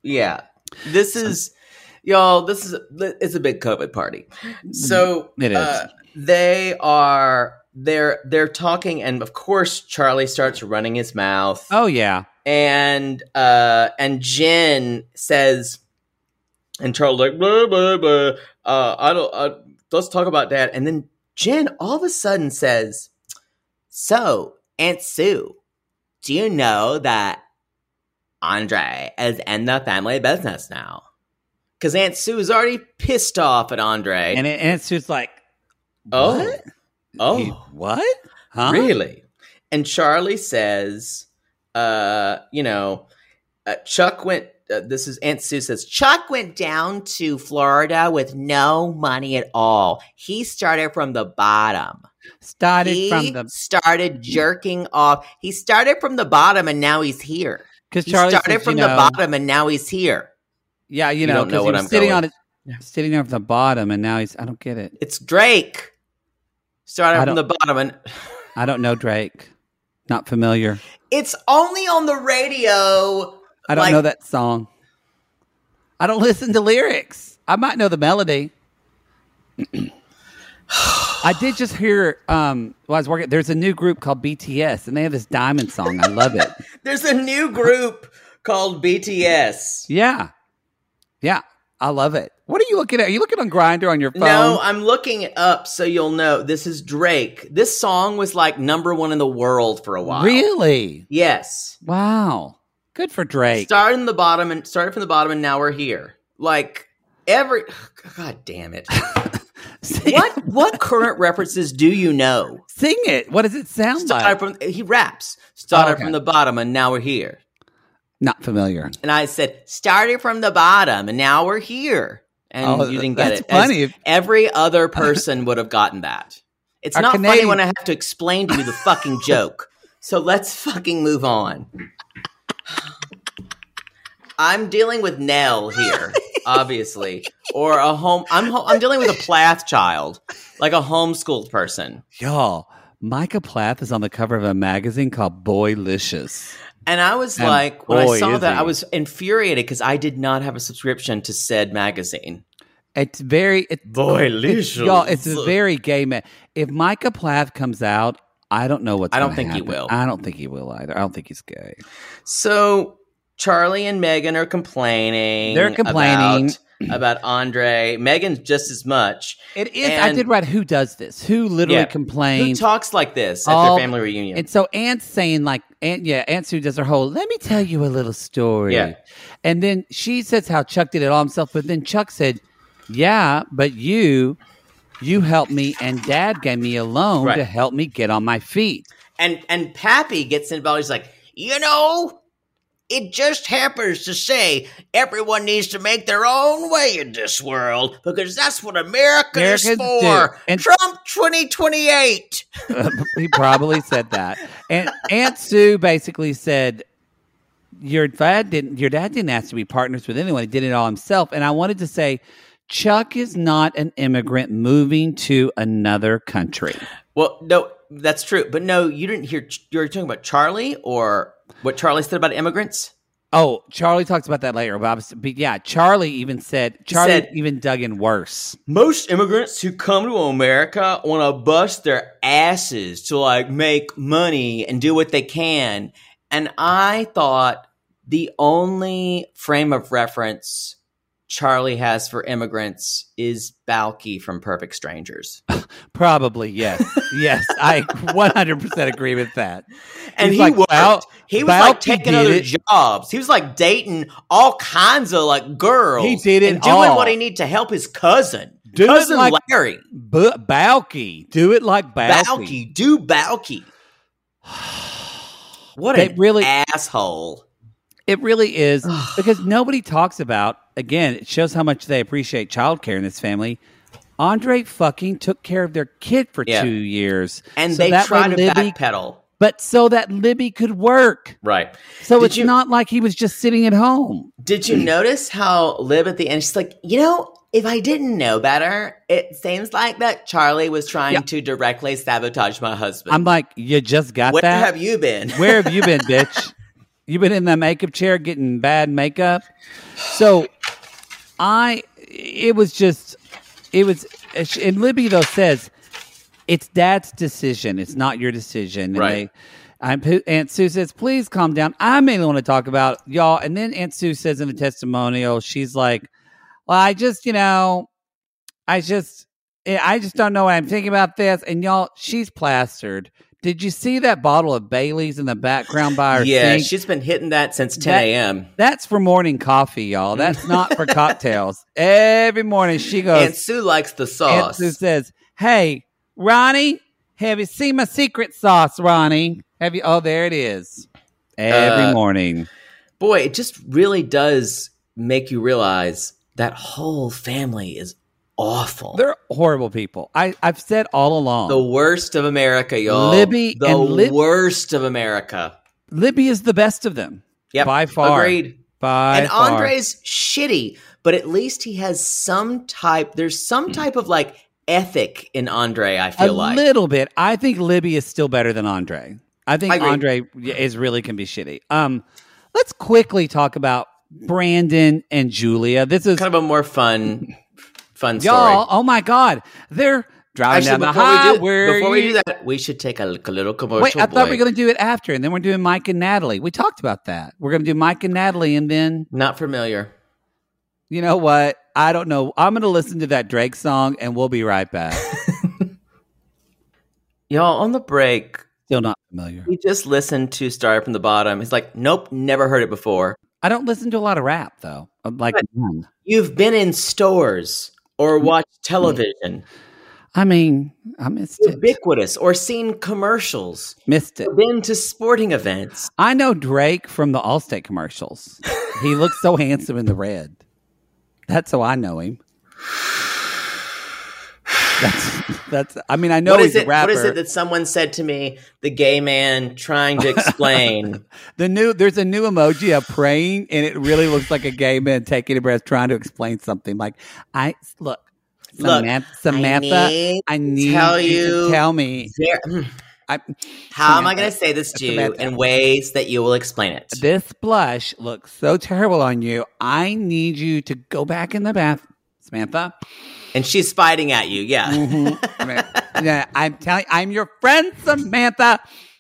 Yeah. This is, y'all, this is, it's a big COVID party. So It is. Uh, they are, they're, they're talking. And of course, Charlie starts running his mouth. Oh, yeah. And, uh, and Jen says, and Charles like, blah, blah, blah. Uh, I don't, uh, let's talk about Dad. And then Jen all of a sudden says, so, Aunt Sue, do you know that Andre is in the family business now? Because Aunt Sue is already pissed off at Andre. And, it, and it's just like, oh, what? oh, He- what? Huh? really? And Charlie says, uh, you know, uh, Chuck went, uh, this is Aunt Sue says, Chuck went down to Florida with no money at all. He started from the bottom. Started he from the started jerking off. He started from the bottom and now he's here. because He Charlie started says, from you the know, bottom and now he's here. Yeah, you You know, don't know because he what was I'm sitting going. on it, sitting there from the bottom, and now he's. I don't get it. It's Drake. Started I from don't- the bottom and I don't know Drake. Not familiar. it's only on the radio. I don't like, know that song. I don't listen to lyrics. I might know the melody. I did just hear. Um, while I was working, there's a new group called B T S, and they have this Diamond song. I love it. There's a new group called B T S. Yeah, yeah, I love it. What are you looking at? Are you looking on Grindr on your phone? No, I'm looking it up so you'll know. This is Drake. This song was like number one in the world for a while. Really? Yes. Wow. Good for Drake. Started in the bottom and started from the bottom, and now we're here. Like every, God damn it! Sing, What what current references do you know? Sing it. What does it sound Started like? from he raps. Started Oh, okay. from the bottom, and now we're here. Not familiar. And I said, started from the bottom, and now we're here. And Oh, you didn't get that's it. funny. As every other person would have gotten that. It's Our not funny Canadian- when I have to explain to you the fucking joke. So let's fucking move on. I'm dealing with Nell here, obviously, or a home. I'm ho- I'm dealing with a Plath child, like a homeschooled person. Y'all, Micah Plath is on the cover of a magazine called Boylicious. And I was And like, when I boy, saw is that, he. I was infuriated because I did not have a subscription to said magazine. It's very, it, Boylicious. it's, y'all, it's a very gay man. If Micah Plath comes out, I don't know what's I don't gonna think he happen. will. I don't think he will either. I don't think he's gay. So Charlie and Megan are complaining. They're complaining. about, about Andre. Megan's just as much. It is. I And- did write who does this. Who literally Yeah. Who complains. talks like this at all- their family reunion? And so Aunt's saying like, Aunt, yeah, Aunt Sue does her whole, let me tell you a little story. Yeah. And then she says how Chuck did it all himself. But then Chuck said, yeah, but you, you helped me and Dad gave me a loan Right. to help me get on my feet. And and Pappy gets involved. He's like, you know, it just happens to say everyone needs to make their own way in this world because that's what America is Americans for. do. And- Trump twenty twenty-eight. He probably said that. And Aunt Sue basically said, your dad didn't your dad didn't ask to be partners with anyone. He did it all himself. And I wanted to say, Chuck is not an immigrant moving to another country. Well, no, that's true. But no, you didn't hear. You were talking about Charlie or what Charlie said about immigrants? Oh, Charlie talks about that later. But, I was, but yeah, Charlie even said, Charlie said- even dug in worse. Most immigrants who come to America want to bust their asses to like make money and do what they can. And I thought the only frame of reference Charlie has for immigrants is Balky from Perfect Strangers. Probably, yes. Yes, I one hundred percent agree with that. And He's he like, worked. Bal- he was Balky like taking did other it. jobs. He was like dating all kinds of like girls. He did it and doing all. what he needed to help his cousin. Do it cousin like- Larry. B- Balky. Do it like Balky. Balky. Do Balky. What They an really- asshole. It really is because nobody talks about, again, it shows how much they appreciate childcare in this family. Andre fucking took care of their kid for Yeah. two years. And So they that try way to Libby, backpedal. but so that Libby could work. Right. So Did it's you- not like he was just sitting at home. Did you notice how Lib at the end, she's like, you know, if I didn't know better, it seems like that Charlie was trying Yeah. to directly sabotage my husband. I'm like, you just got Where that? have you been? Where have you been, bitch? You've been in the makeup chair getting bad makeup. So I, it was just, it was, and Libby though says, it's Dad's decision. It's not your decision. And right. They, I'm, Aunt Sue says, please calm down. I mainly want to talk about y'all. And then Aunt Sue says in the testimonial, she's like, well, I just, you know, I just, I just don't know what I'm thinking about this. And y'all, she's plastered. Did you see that bottle of Bailey's in the background by her Yeah, sink? she's been hitting that since ten a.m. That, that's for morning coffee, y'all. That's not for cocktails. Every morning she goes. Aunt Sue likes the sauce. Aunt Sue says, hey, Ronnie, have you seen my secret sauce, Ronnie? Have you? Oh, there it is. Every uh, morning. Boy, it just really does make you realize that whole family is awful. They're horrible people. I, I've said all along. The worst of America, y'all. Libby the and Lib- worst of America. Libby is the best of them. Yep. By far. Agreed. By and far. Andre's shitty, but at least he has some type, there's some type of like ethic in Andre, I feel a like. A little bit. I think Libby is still better than Andre. I think I Andre is really can be shitty. Um, let's quickly talk about Brandon and Julia. This is kind of a more fun Fun story. Y'all, oh my God. They're driving Actually, down the before we do- highway. Before we do that, we should take a, a little commercial Wait, I thought break. we were going to do it after, and then we're doing Mike and Natalie. We talked about that. We're going to do Mike and Natalie, and then... Not familiar. You know what? I don't know. I'm going to listen to that Drake song, and we'll be right back. Y'all, on the break... Still not familiar. We just listened to Start From the Bottom. He's like, nope, never heard it before. I don't listen to a lot of rap, though. I'm like, none. You've been in stores or watched television. I mean, I missed it. Ubiquitous. Or seen commercials. Missed it. Or been to sporting events. I know Drake from the Allstate commercials. He looks so handsome in the red. That's how I know him. That's, that's I mean, I know what he's is it, a rapper. What is it that someone said to me, the gay man trying to explain? the new There's a new emoji of praying, and it really looks like a gay man taking a breath trying to explain something. Like, I look, Samantha, look Samantha I need, I need tell you you to tell me. There, I, how Samantha, am I going to say this to you Samantha. in ways that you will explain it? This blush looks so terrible on you. I need you to go back in the bath, Samantha. And she's fighting at you, yeah. Mm-hmm. Yeah, I'm telling I'm your friend, Samantha.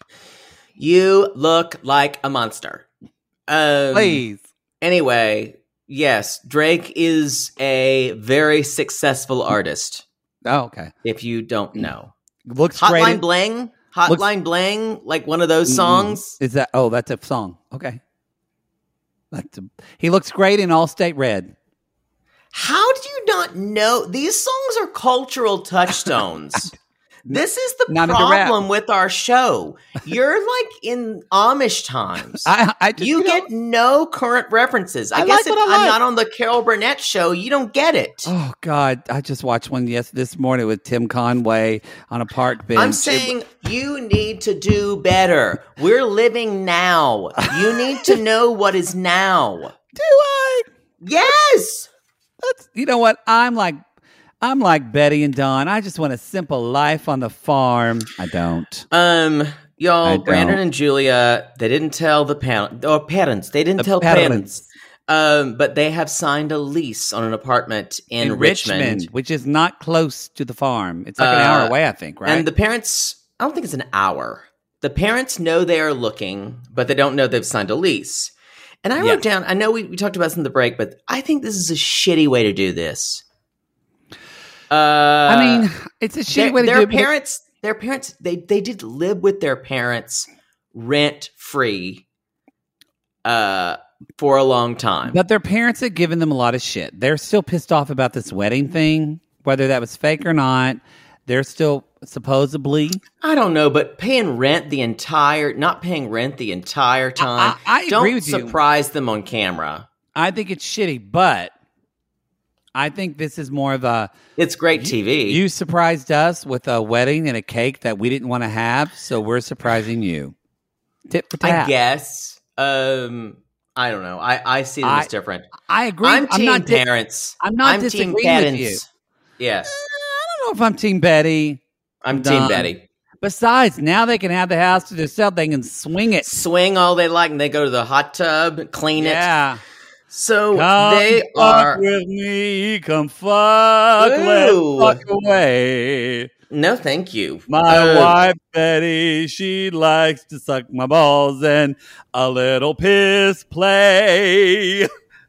You look like a monster. Um, Please. Anyway, yes, Drake is a very successful artist. Oh, okay. If you don't know. Looks Hotline great. Bling? Hotline Looks, Bling? Like one of those songs? Is that, oh, that's a song. Okay. That's a, he looks great in Allstate Red. How do you not know? These songs are cultural touchstones. This is the Not problem with our show. You're like in Amish times. I, I just, you, you get know, no current references. I, I guess like if what I I'm like. not on the Carol Burnett show, you don't get it. Oh, God. I just watched one yes this morning with Tim Conway on a park bench. I'm saying it, you need to do better. We're living now. You need to know what is now. Do I? Yes. That's, you know what? I'm like, I'm like Betty and Don. I just want a simple life on the farm. I don't. Um, y'all, I don't. Brandon and Julia, they didn't tell the parent or parents. They didn't The tell parents. parents. Um, but they have signed a lease on an apartment in, In Richmond. Richmond, which is not close to the farm. It's like an Uh, hour away, I think, right? And the parents, I don't think it's an hour. The parents know they are looking, but they don't know they've signed a lease. And I Yeah. wrote down, I know we, we talked about this in the break, but I think this is a shitty way to do this. Uh, I mean, it's a shitty their, way to their do it. but it- parents, their parents, they, they did live with their parents rent free uh, for a long time. But their parents had given them a lot of shit. They're still pissed off about this wedding thing, whether that was fake or not. They're still supposedly. I don't know, but paying rent the entire, not paying rent the entire time. I- I agree don't with you. surprise them on camera. I think it's shitty, but I think this is more of a. It's great T V. You surprised us with a wedding and a cake that we didn't want to have, so we're surprising you. Tip for tap. I guess. Um, I don't know. I, I see them I- as different. I agree. I'm team not di- parents. I'm not I'm team disagreeing with parents. you. Yeah, I don't know if I'm Team Betty. I'm Done. team Betty. Besides, now they can have the house to themselves. They can swing it. Swing all they like, and they go to the hot tub, clean Yeah. it. So Come they fuck are. with me. Come fuck. Ooh. Let's fuck away. No, thank you. My Uh, wife Betty, she likes to suck my balls and a little piss play.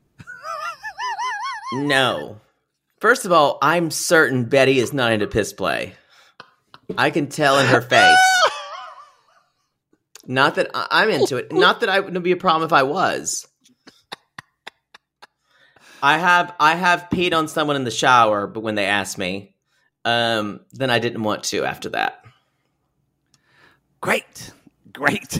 No. First of all, I'm certain Betty is not into piss play. I can tell in her face. Not that I- I'm into it. Not that I wouldn't be a problem if I was. I have I have peed on someone in the shower, but when they asked me, um, then I didn't want to after that. Great. Great.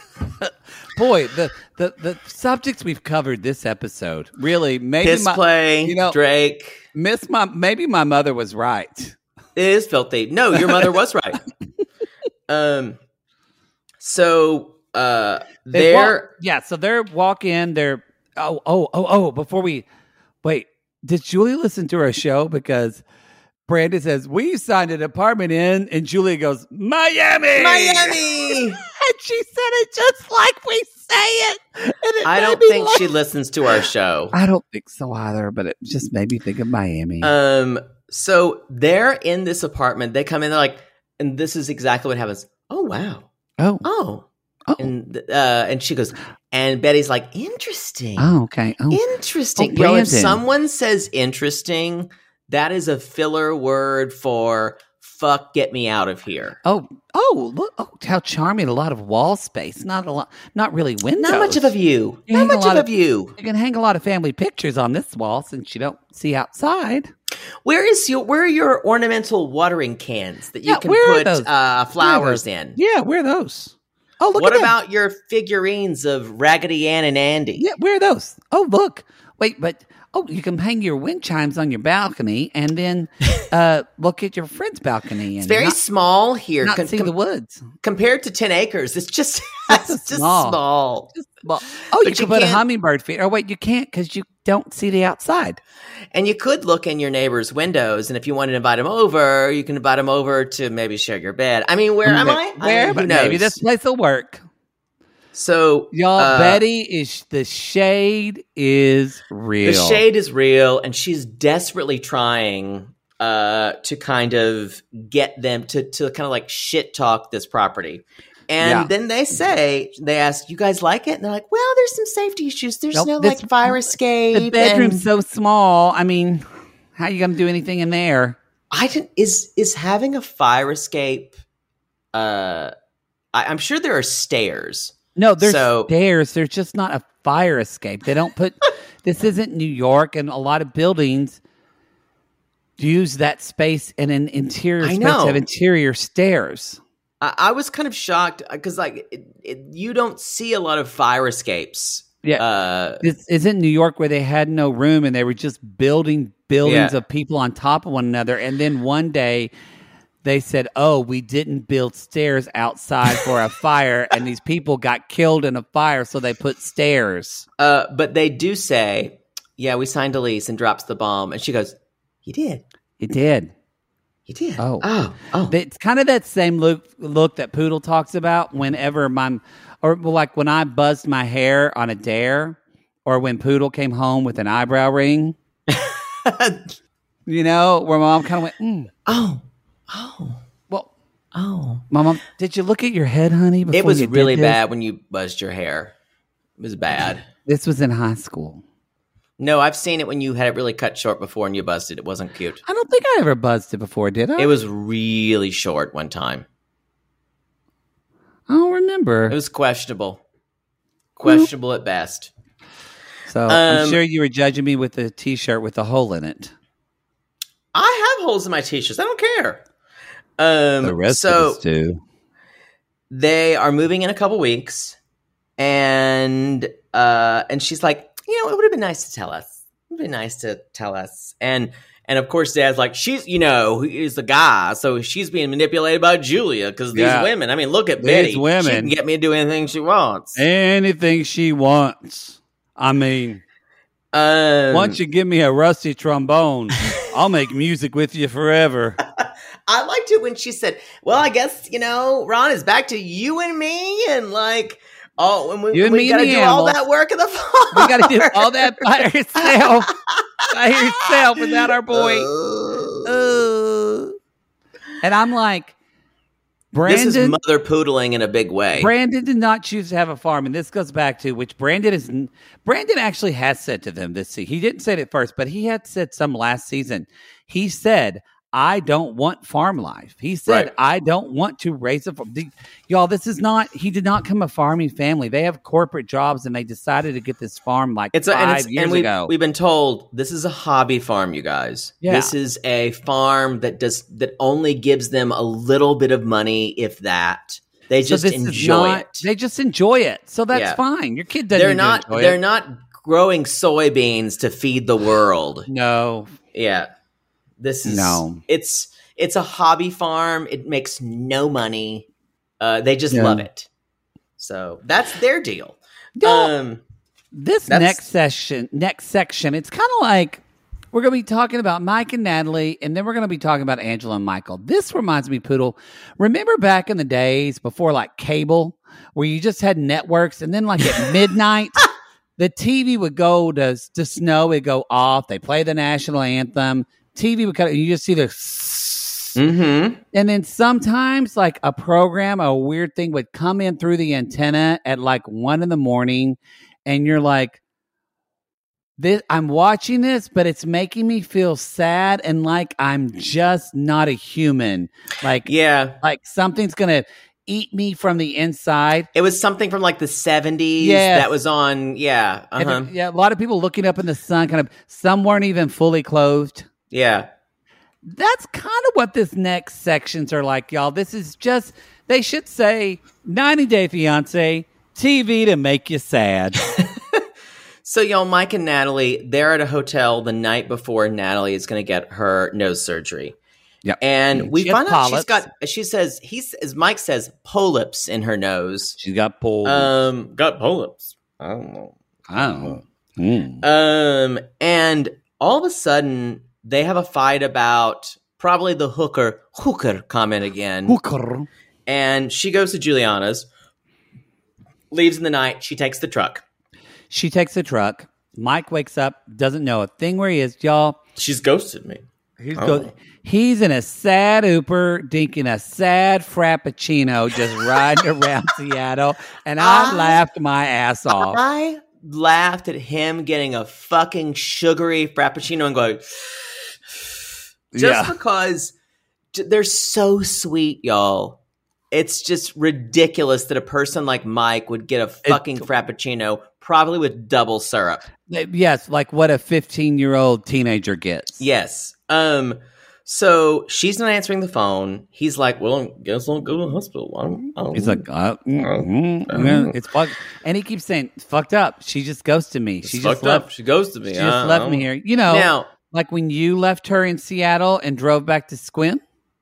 Boy, the, the, the subjects we've covered this episode really maybe Piss my, play, you know, Drake. Miss my maybe my mother was right. It is filthy. No, your mother was right. Um, so uh, They they're walk- yeah, so they're walk in, they're oh oh oh oh before we wait, did Julie listen to our show? Because Brandon says, we signed an apartment in, and Julia goes, Miami! Miami. And she said it just like we say it. And it I made don't me think laugh. she listens to our show. I don't think so either, but it just made me think of Miami. Um, so they're in this apartment. They come in, they're like, and this is exactly what happens. Oh wow. oh. Oh. Oh. And uh, and she goes, and Betty's like, interesting. Oh, okay. Oh. Interesting. Oh, Yo, if Brandon. someone says interesting, that is a filler word for fuck, get me out of here. Oh, oh, look! Oh, how charming! A lot of wall space, not a lot, not really windows. Not much of a view. You Not hang a much lot of a of- view. You can hang a lot of family pictures on this wall since you don't see outside. Where is your where are your ornamental watering cans that you Yeah, can where are put those? uh, flowers in? Yeah, where are those? Oh, look What at them. about your figurines of Raggedy Ann and Andy? Yeah, where are those? Oh, look. Wait, but oh, you can hang your wind chimes on your balcony and then uh, look at your friend's balcony and It's very not, small here not com- see com- the woods. compared to ten acres. It's just it's Just just small. small. Just, well, oh, you But can you put a can't- hummingbird feeder. Oh, wait, you can't because you don't see the outside. And you could look in your neighbor's windows, and if you wanted to invite them over, you can invite them over to maybe share your bed. I mean, where am I? I Where? mean, But who knows? maybe this place will work. So, Y'all, uh, Betty is the shade is real. the shade is real, and she's desperately trying uh, to kind of get them to to kind of like shit talk this property. And Yeah. then they say, they ask, "You guys like it?" And they're like, "Well, there's some safety issues. There's Nope, no this- like fire escape." The bedroom's and- so small. I mean, how you gonna do anything in there? I didn't. Is is having a fire escape? Uh, I, I'm sure there are stairs. No, there's So- stairs. There's just not a fire escape. They don't put. This isn't New York, and a lot of buildings use that space in an interior I space know. to have interior stairs. I, I was kind of shocked because like it, it, you don't see a lot of fire escapes. Yeah. Uh, This isn't New York where they had no room and they were just building buildings Yeah. of people on top of one another. And then one day they said, oh, we didn't build stairs outside for a fire. And these people got killed in a fire. So they put stairs. uh, but they do say, "Yeah, we signed a lease," and drops the bomb, and she goes, "You did, It did. you did." Oh. oh, oh. It's kind of that same look, look that Poodle talks about whenever my, or like when I buzzed my hair on a dare, or when Poodle came home with an eyebrow ring, you know, where my mom kind of went, mm. oh, oh, Well, oh. my mom, did you look at your head, honey? Before It was you did really this? bad when you buzzed your hair. It was bad. This was in high school. No, I've seen it when you had it really cut short before and you buzzed it. It wasn't cute. I don't think I ever buzzed it before, did I? It was really short one time. I don't remember. It was questionable. Questionable at best. so I'm um, sure you were judging me with a T-shirt with a hole in it. I have holes in my t-shirts. I don't care. Um, The rest so of us do. they are moving in a couple weeks, and uh, and she's like, you know, it would have been nice to tell us. It would have been nice to tell us. And and of course, Dad's like, she's, you know, he's the guy, so she's being manipulated by Julia because these Yeah. women. I mean, look at These Betty. women. She can get me to do anything she wants. Anything she wants. I mean, Um, once you give me a rusty trombone, I'll make music with you forever. I liked it when she said, well, I guess, you know, Ron is back to you and me. And like, oh, and we, You and we me got to and the do all animals. that work in the farm. We got to do all that by yourself. By yourself without our boy. Uh, and I'm like, Brandon. This is mother poodling in a big way. Brandon did not choose to have a farm, and this goes back to which Brandon is. Brandon actually has said to them this season. He didn't say it at first, but he had said some last season. He said, "I don't want farm life." He said, Right. "I don't want to raise a farm." The- Y'all, this is not. He did not come a farming family. They have corporate jobs, and they decided to get this farm like It's a, five and it's, years and we've, ago. we've been told this is a hobby farm, you guys. Yeah. This is a farm that does that only gives them a little bit of money, if that. They So just this is enjoy not- it. They just enjoy it, so that's Yeah. fine. Your kid doesn't. They're need to not. enjoy They're it. not growing soybeans to feed the world. No, Yeah, this is No. It's it's a hobby farm. It makes no money. Uh, they just Yeah. love it. So that's their deal. Y'all, Um, This That's- next session, next section, it's kind of like we're going to be talking about Mike and Natalie, and then we're going to be talking about Angela and Michael. This reminds me, Poodle. Remember back in the days before like cable, where you just had networks, and then like at midnight, the T V would go to to snow, it'd go off. They play the national anthem. T V would cut, and you just see the. mhm. And then sometimes, like a program, a weird thing would come in through the antenna at like one in the morning, and you're like, "This, I'm watching this, but it's making me feel sad and like I'm just not a human. Like, Yeah. like something's gonna eat me from the inside." It was something from like the seventies Yes. that was on. Yeah. And Uh-huh. it- yeah, a lot of people looking up in the sun, kind of. Some weren't even fully clothed. Yeah. That's kind of what this next sections are like, y'all. This is just, they should say ninety Day Fiance, T V to make you sad. So, y'all, Mike and Natalie, they're at a hotel the night before Natalie is going to get her nose surgery. Yep. And we She has find out she's polyps. got, she says, he's, as Mike says, polyps in her nose. She's got pulled. Um, got polyps. I don't know. I don't know. Mm. Um, and all of a sudden, they have a fight about probably the hooker, hooker comment again. Hooker. And she goes to Juliana's, leaves in the night. She takes the truck. She takes the truck. Mike wakes up, doesn't know a thing where he is, y'all. She's ghosted me. He's, Oh. go- he's in a sad Uber, drinking a sad Frappuccino, just riding around Seattle. And I I- laughed my ass off. I laughed at him getting a fucking sugary Frappuccino and going, just Yeah. because j- they're so sweet, y'all. It's just ridiculous that a person like Mike would get a fucking Frappuccino, probably with double syrup. Yes, like what a fifteen-year-old teenager gets. Yes. Um. So she's not answering the phone. He's like, "Well, I guess I'll go to the hospital." I don't, I don't He's know. like, uh, mm, mm, yeah, it's fucked. And he keeps saying, "It's fucked up. She just ghosted me. It's She fucked just left. up. She goes to me. She just left me here." You know, Now, like when you left her in Seattle and drove back to Squim.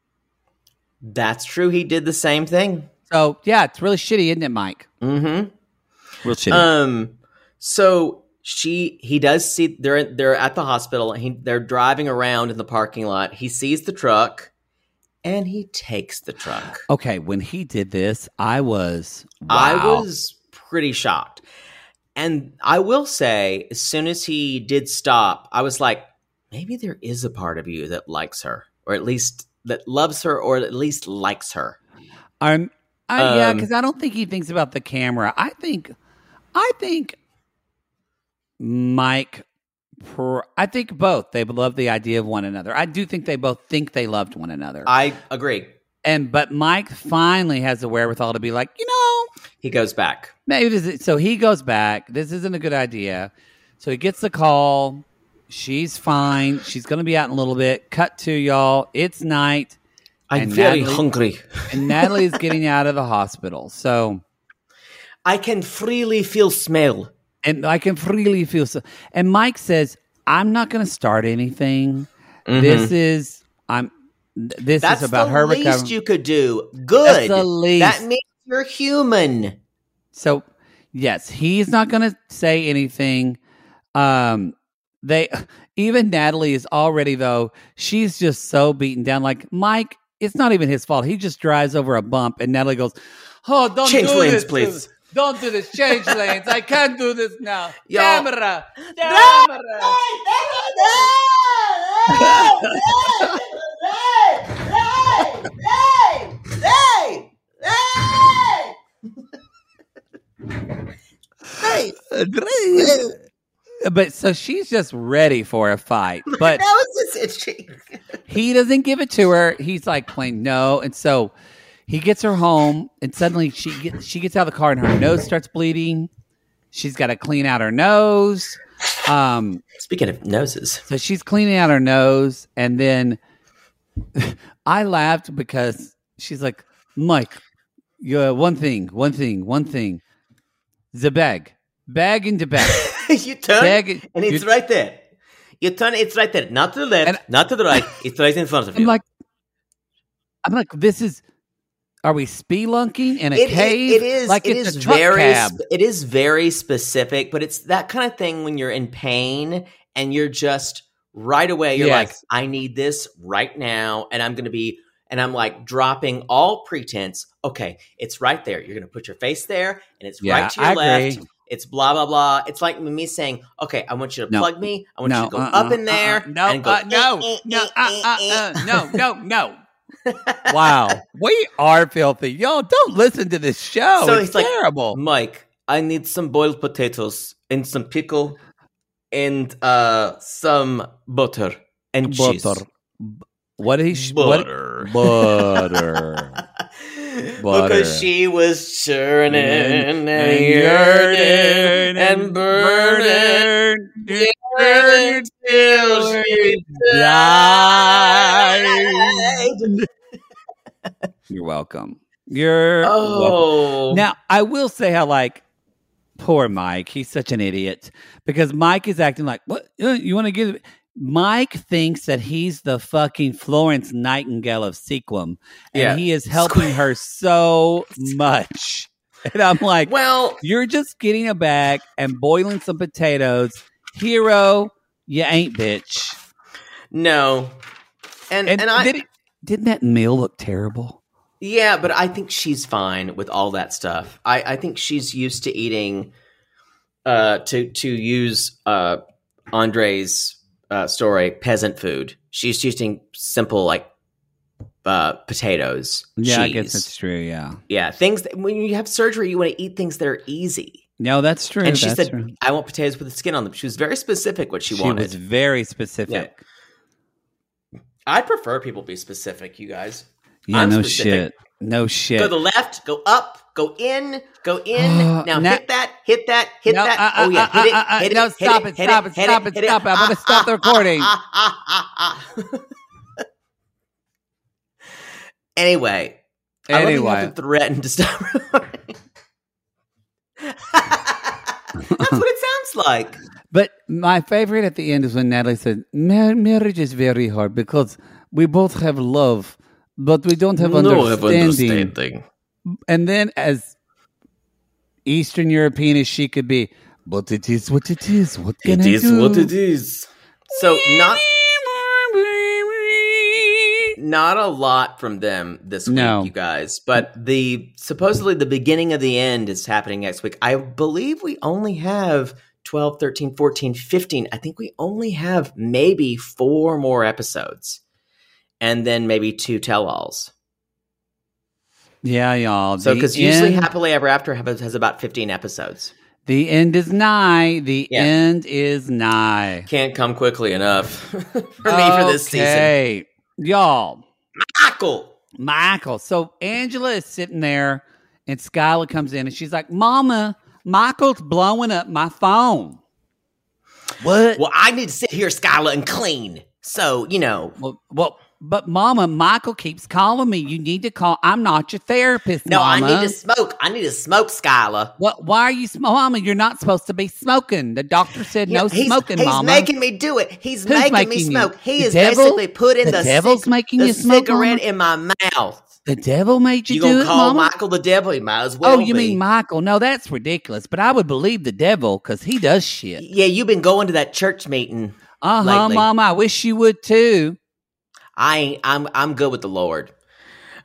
that's true. He did the same thing. So yeah, it's really shitty, isn't it, Mike? Mm-hmm. Real shitty. Um. So she, he does see they're they're at the hospital. And he they're driving around in the parking lot. He sees the truck, and he takes the truck. okay, when he did this, I was I wow. was pretty shocked. And I will say, as soon as he did stop, I was like, maybe there is a part of you that likes her, or at least that loves her, or at least likes her. I'm, I, yeah, Um, because I don't think he thinks about the camera. I think, I think Mike, per, I think both they love the idea of one another. I do think they both think they loved one another. I agree. And but Mike finally has the wherewithal to be like, you know, He goes back. maybe this is, so he goes back. This isn't a good idea. So he gets the call. She's fine. She's going to be out in a little bit. Cut to y'all. It's night. I'm And very Natalie- hungry. And Natalie is getting out of the hospital. So, I can freely feel smell. and I can freely feel so. And Mike says, I'm not going to start anything. Mhm. This is, I'm, th- this That's is about the her least recovering. you could do. Good. That's the least. That means you're human. So, yes, he's not going to say anything. Um, they, even Natalie is already, though, she's just so beaten down. Like, Mike, it's not even his fault. He just drives over a bump, and Natalie goes, "Oh, don't Change do lanes, this, please. Don't do this. Change lanes. I can't do this now. Yo. Camera, camera." But so she's just ready for a fight, but that was just itchy. he doesn't give it to her. He's like playing no, and so he gets her home, and suddenly she gets she gets out of the car, and her nose starts bleeding. She's got to clean out her nose. Um, Speaking of noses, so she's cleaning out her nose, and then I laughed because she's like, "Mike, you uh, one thing, one thing, one thing, the bag, bag in the bag." you turn, Bag- and it's you- right there. You turn, it's right there. Not to the left, And- not to the right. It's right in front of you. I'm like, I'm like, this is. Are we spelunking in a It- it- cave? it is. like it it's is a truck very. cab. sp- It is very specific, but it's that kind of thing when you're in pain and you're just right away. You're Yes. like, I need this right now, and I'm going to be. And I'm like dropping all pretense. Okay, it's right there. You're going to put your face there, and it's Yeah, right to your I left. agree. It's blah blah blah. It's like me saying, "Okay, I want you to No. plug me. I want No, you to go uh-uh, up in there uh-uh. No, and go uh, no, eh, eh, no, eh, uh, eh, uh, eh. uh, no, no, no. Wow, we are filthy, y'all. Don't listen to this show. So it's he's like, terrible. Mike, I need some boiled potatoes and some pickle and uh some butter and cheese. Butter. What is she? Butter. What? Butter. Butter. Because she was churning And- and, and yearning yearning and burning, burning, yearning till she died. You're welcome. You're welcome. Oh, Now, I will say how, like, poor Mike, he's such an idiot because Mike is acting like, what? Uh, You want to give it? Mike thinks that he's the fucking Florence Nightingale of Sequum, and Yeah. he is helping her so much. And I'm like, well, you're just getting a bag and boiling some potatoes. Hero, you ain't, bitch. no, and And, and, I did it, didn't that meal look terrible? yeah, but I think she's fine with all that stuff. I I think she's used to eating, uh, to to use uh Andre's uh, story, peasant food. She's using simple like uh potatoes. Yeah, I cheese. guess that's true. Yeah. Yeah, things that, when you have surgery, you want to eat things that are easy. No, that's true. And she that's said, true. "I want potatoes with the skin on them." She was very specific what she, She wanted. was very specific. I'd prefer people be specific, you guys. Yeah, I'm no specific. shit. No shit. Go to the left, go up, go in, go in. now Now- hit that, hit that, hit No, that. uh, oh yeah, uh, hit it, uh, uh, hit it. no, hit stop it, it, hit stop it, hit stop it, hit stop it. I'm gonna Ah, stop the ah, recording. ah, ah, ah, ah. Anyway, I love you Anyway. have to threaten to stop recording. That's what it sounds like. But my favorite at the end is when Natalie said, "Mar- marriage is very hard because we both have love, but we don't have understanding. And then as Eastern European as she could be, but it is what it is. What can It I is do? what it is. So not not a lot from them this week, No. you guys. But the supposedly the beginning of the end is happening next week. I believe we only have twelve, thirteen, fourteen, fifteen. I think we only have maybe four more episodes. And then maybe two tell-alls. Yeah, y'all. So the because usually end- Happily Ever After has has about fifteen episodes. the end is nigh. The Yeah. end is nigh. Can't come quickly enough for me for this season. Okay. Y'all. Michael. Michael. So Angela is sitting there and Skylar comes in and she's like, Mama, Michael's blowing up my phone. What? Well, I need to sit here, Skylar, and clean. So, you know. Well, well, but Mama, Michael keeps calling me. You need to call. I'm not your therapist, No, Mama. I need to smoke. I need to smoke, Skylar. What? Why are you smoking, Mama? You're not supposed to be smoking. The doctor said no he's, smoking, he's Mama. making me do it. He's Who's making, making me you? smoke. He The is devil? basically putting The the, devil's cig- making the you smoke, cigarette Mama? in my mouth. The devil made you, You do gonna it, call Mama? Michael the devil? He might as well Oh, you be. mean Michael? No, that's ridiculous. But I would believe the devil because he does shit. Yeah, you've been going to that church meeting Uh huh, lately. Mama. I wish you would too. I ain't, I'm I'm good with the Lord.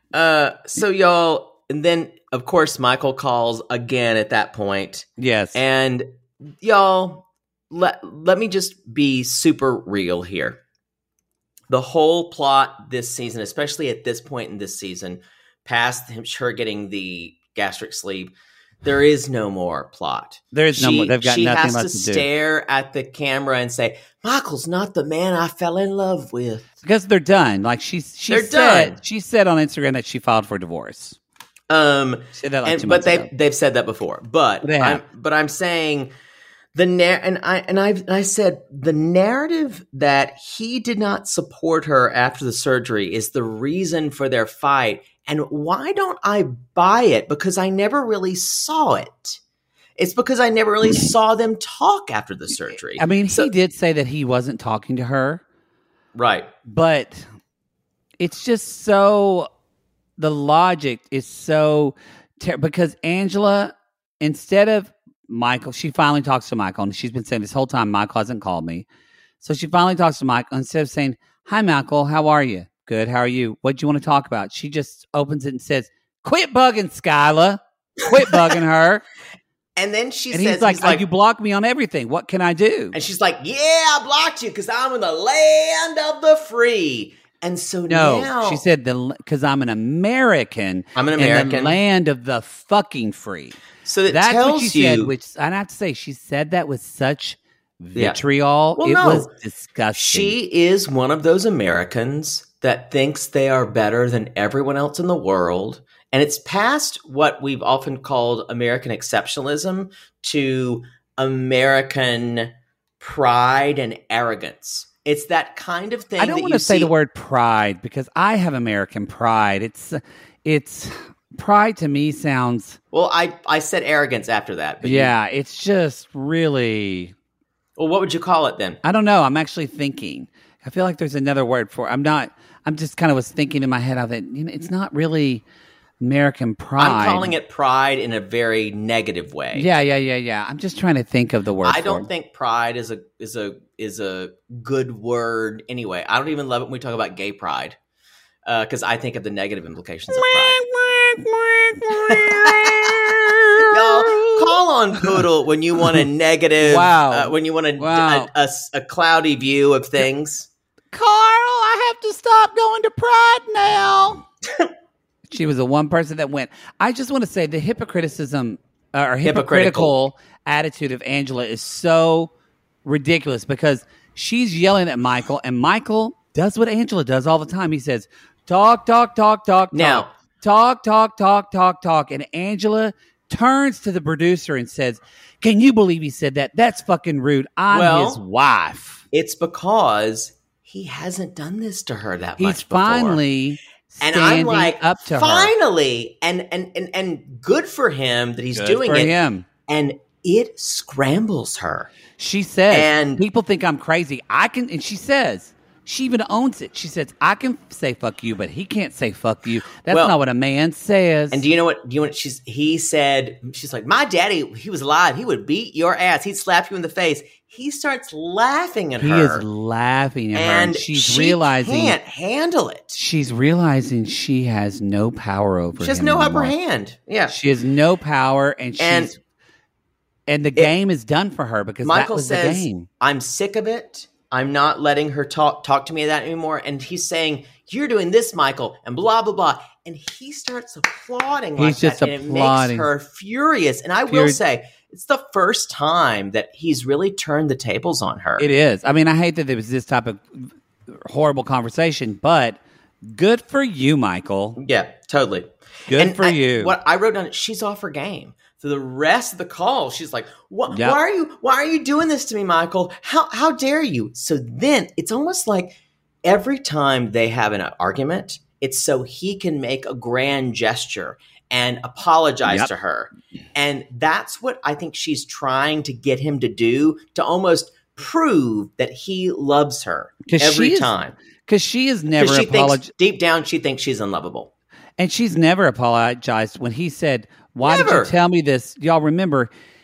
Uh, so y'all, and then of course Michael calls again at that point. Yes. And y'all, let let me just be super real here. The whole plot this season, especially at this point in this season, past him, her getting the gastric sleeve, there is no more plot. There is no She- more. They've got she nothing has left to to do. stare at the camera and say, "Michael's not the man I fell in love with." Because they're done. Like she, she They're said, done. she said on Instagram that she filed for divorce. Um, She said that like two and, but months they ago. they've said that before. But They have. I'm, but I'm saying the nar- and I and I I said the narrative that he did not support her after the surgery is the reason for their fight. And why don't I buy it? Because I never really saw it. It's because I never really saw them talk after the surgery. I mean, So- he did say that he wasn't talking to her, right. but it's just so the logic is so ter- because Angela, instead of Michael, she finally talks to Michael, and she's been saying this whole time Michael hasn't called me. So she finally talks to Michael. Instead of saying, "Hi, Michael, how are you? Good, how are you? What do you want to talk about?" She just opens it and says, "Quit bugging Skyla. Quit bugging her." And then she And says, he's like, he's like "You block me on everything. What can I do?" and she's like, "Yeah, I blocked you because I'm in the land of the free." And so No, now she said the because I'm an American. I'm an in the American. land of the fucking free. So it That's tells what she you, said. Which I have to say, she said that with such vitriol. Well, it no. was disgusting. she is one of those Americans that thinks they are better than everyone else in the world. And it's past what we've often called American exceptionalism to American pride and arrogance. It's that kind of thing. I don't that want you to say see- the word pride because I have American pride. It's it's pride to me sounds Well, I, I said arrogance after that. But you- yeah. It's just really. well, what would you call it then? I don't know. I'm actually thinking. I feel like there's another word for it. I'm not. I'm just kind of was thinking in my head of it. You know, it's not really American pride. I'm calling it pride in a very negative way. Yeah, yeah, yeah, yeah. I'm just trying to think of the word. I for don't it. think pride is a is a is a good word anyway. I don't even love it when we talk about gay pride because I think of the negative implications of pride. Y'all call on Poodle when you want a negative. Wow. Uh, when you want a, Wow. a, a a cloudy view of things. Carl, I have to stop going to Pride now. She was the one person that went. I just want to say the hypocriticism uh, or hypocritical, Hypocritical. attitude of Angela is so ridiculous because she's yelling at Michael, and Michael does what Angela does all the time. He says, "Talk, talk, talk, talk, Now- talk, talk, talk, talk, talk, talk," and Angela turns to the producer and says, "Can you believe he said that? That's fucking rude. I'm Well, his wife." It's because he hasn't done this to her that He's much before. finally And standing I'm like, up to her. finally, and, and and and good for him that he's Good doing for it. him. And it scrambles her. She says, And- people think I'm crazy. I can, and she says, she even owns it. She says, I can say fuck you, but he can't say fuck you. That's Well, not what a man says. And do you know what? Do you know what she's? He said, she's like, my daddy, he was alive. He would beat your ass. He'd slap you in the face. He starts laughing at he her, is laughing at her, and and she's she realizing can't handle it. she's realizing she has no power over She has him no upper anymore. hand. Yeah. She has no power, and she's And- and the game is done for her because that Michael was the says, game. I'm sick of it. I'm not letting her talk talk to me that anymore. And he's saying, you're doing this, Michael, and blah, blah, blah. And he starts applauding like He's just that, and applauding. it makes her furious. And I will Furi- say, it's the first time that he's really turned the tables on her. It is. I mean, I hate that there was this type of horrible conversation, but good for you, Michael. Yeah, totally. Good And for I- you. What I wrote down, she's off her game. For the rest of the call, she's like, "What? Yep. Why are you? Why are you doing this to me, Michael? How how dare you?" So then it's almost like every time they have an argument, it's so he can make a grand gesture and apologize Yep. to her, and that's what I think she's trying to get him to do to almost prove that he loves her 'Cause every she is time. Because she has never Because she apologized. thinks deep down, she thinks she's unlovable. And she's never apologized when he said, "Why did Never. you tell me this?" Y'all remember,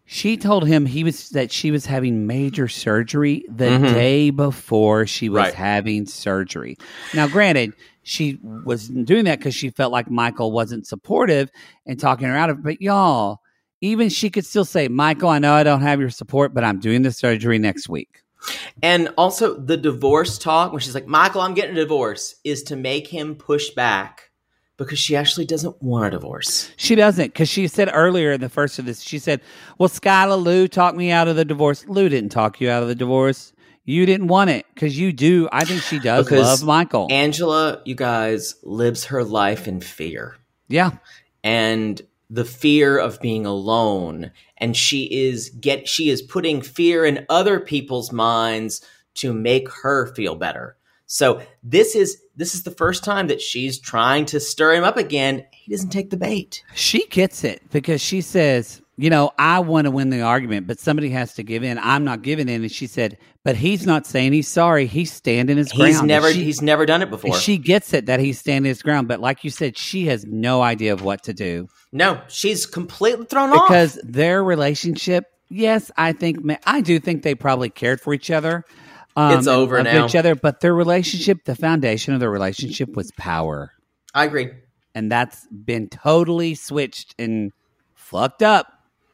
She told him he was that she was having major surgery the Mhm. day before she was Right. having surgery. Now, granted, she was doing that because she felt like Michael wasn't supportive and talking her out of it. But y'all, even she could still say, Michael, I know I don't have your support, but I'm doing the surgery next week. And also the divorce talk, when she's like, Michael, I'm getting a divorce, is to make him push back because she actually doesn't want a divorce. She doesn't, because she said earlier in the first of this, she said, well, Skylar Lou talked me out of the divorce. Lou didn't talk you out of the divorce. You didn't want it, because you do. I think she does Because love Michael. Angela, you guys, lives her life in fear. Yeah. And the fear of being alone. And she is get she is putting fear in other people's minds to make her feel better. So this is this is the first time that she's trying to stir him up again. He doesn't take the bait. She gets it because she says, you know, I want to win the argument, but somebody has to give in. I'm not giving in. And she said, but he's not saying he's sorry. He's standing his ground. He's never she, he's never done it before. She gets it that he's standing his ground. But like you said, she has no idea of what to do. No, she's completely thrown off. Because their relationship, yes, I think, I do think they probably cared for each other. Um, It's over and loved now. Each other, but their relationship, the foundation of their relationship was power. I agree. And that's been totally switched and fucked up.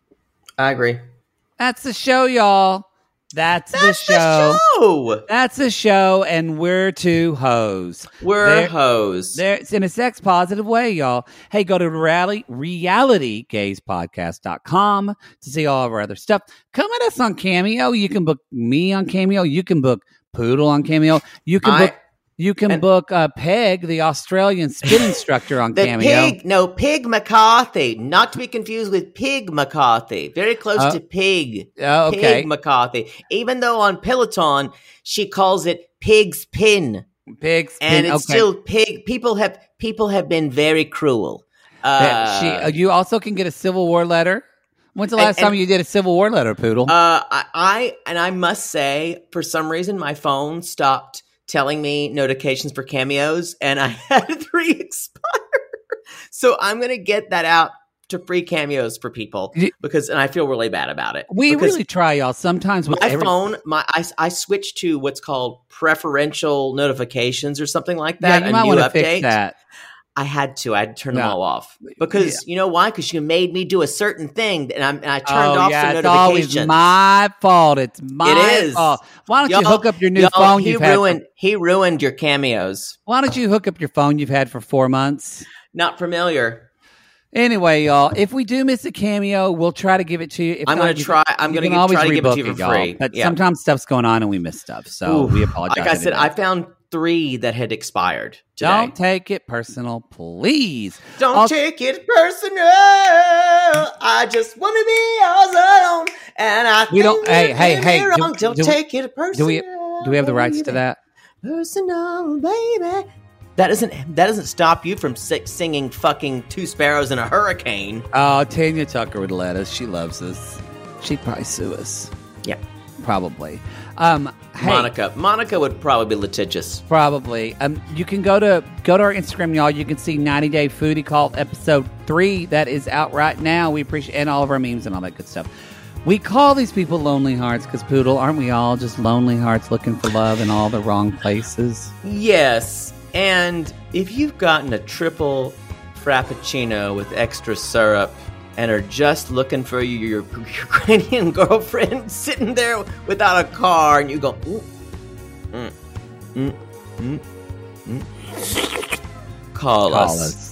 I agree. That's the show, y'all. That's, That's the show. the show. That's the show, and we're two hoes. We're There- hoes. There, it's in a sex positive way, y'all. Hey, go to reality, reality gaze podcast dot com to see all of our other stuff. Come at us on Cameo. You can book me on Cameo. You can book Poodle on Cameo. You can I- book you can and- book uh, Peg, the Australian spin instructor, on The Cameo. pig, no, Pig McCarthy, not to be confused with Pig McCarthy. Very close Oh. to Pig. Oh, okay. Pig McCarthy. Even though on Peloton she calls it Pig's Pin, Pig spin. and it's okay. still Pig. People have people have been very cruel. Yeah, Uh, she, uh, you also can get a Civil War letter. When's the And- last time and- you did a Civil War letter, Poodle? Uh, I, I and I must say, for some reason, my phone stopped telling me notifications for cameos, and I had three expire. So I'm gonna get that out to free cameos for people You- because, and I feel really bad about it. we because really try, y'all. Sometimes with my every- phone, my I, I switched to what's called preferential notifications or something like Yeah, that. you a might new want to update. fix that. I had to. I had to turn them No. all off because you know why? Because you made me do a certain thing, and, I'm, and I turned oh, off yeah, the it's always notifications. my fault. It's my It is. fault. Why don't you Y'all- hook up your new y'all, phone He you've had? ruined. For, He ruined your cameos. why don't you hook up your phone you've had for four months? Not familiar. Anyway, y'all, if we do miss a cameo, we'll try to give it to you. If I'm not, gonna you try- can- I'm you gonna can get- always try to give it to rebook you for y'all. free. But Yeah. sometimes stuff's going on and we miss stuff, so Oof. we apologize. Like I in said, I advance. found three that had expired today. Don't take it personal, please. Don't I'll- take it personal. I just want to be all alone, and I We don't- think hey, you hey, did hey, me do- wrong. Don't do- take it personal. Do we do we have the rights to baby. that? Personal, baby. That doesn't that doesn't stop you from si- singing fucking Two Sparrows in a Hurricane. Oh, Tanya Tucker would let us. She loves us. She'd probably sue us. Yeah, Probably. Um, hey, Monica. Monica would probably be litigious. Probably. Um, you can go to go to our Instagram, y'all. You can see ninety Day Foodie Call episode three that is out right now. We appreciate and all of our memes and all that good stuff. We call these people lonely hearts because, Poodle, aren't we all just lonely hearts looking for love in all the wrong places? Yes, and if you've gotten a triple frappuccino with extra syrup and are just looking for your, your Ukrainian girlfriend sitting there without a car, and you go, mm, mm, mm, mm, mm. Call, Call us. us.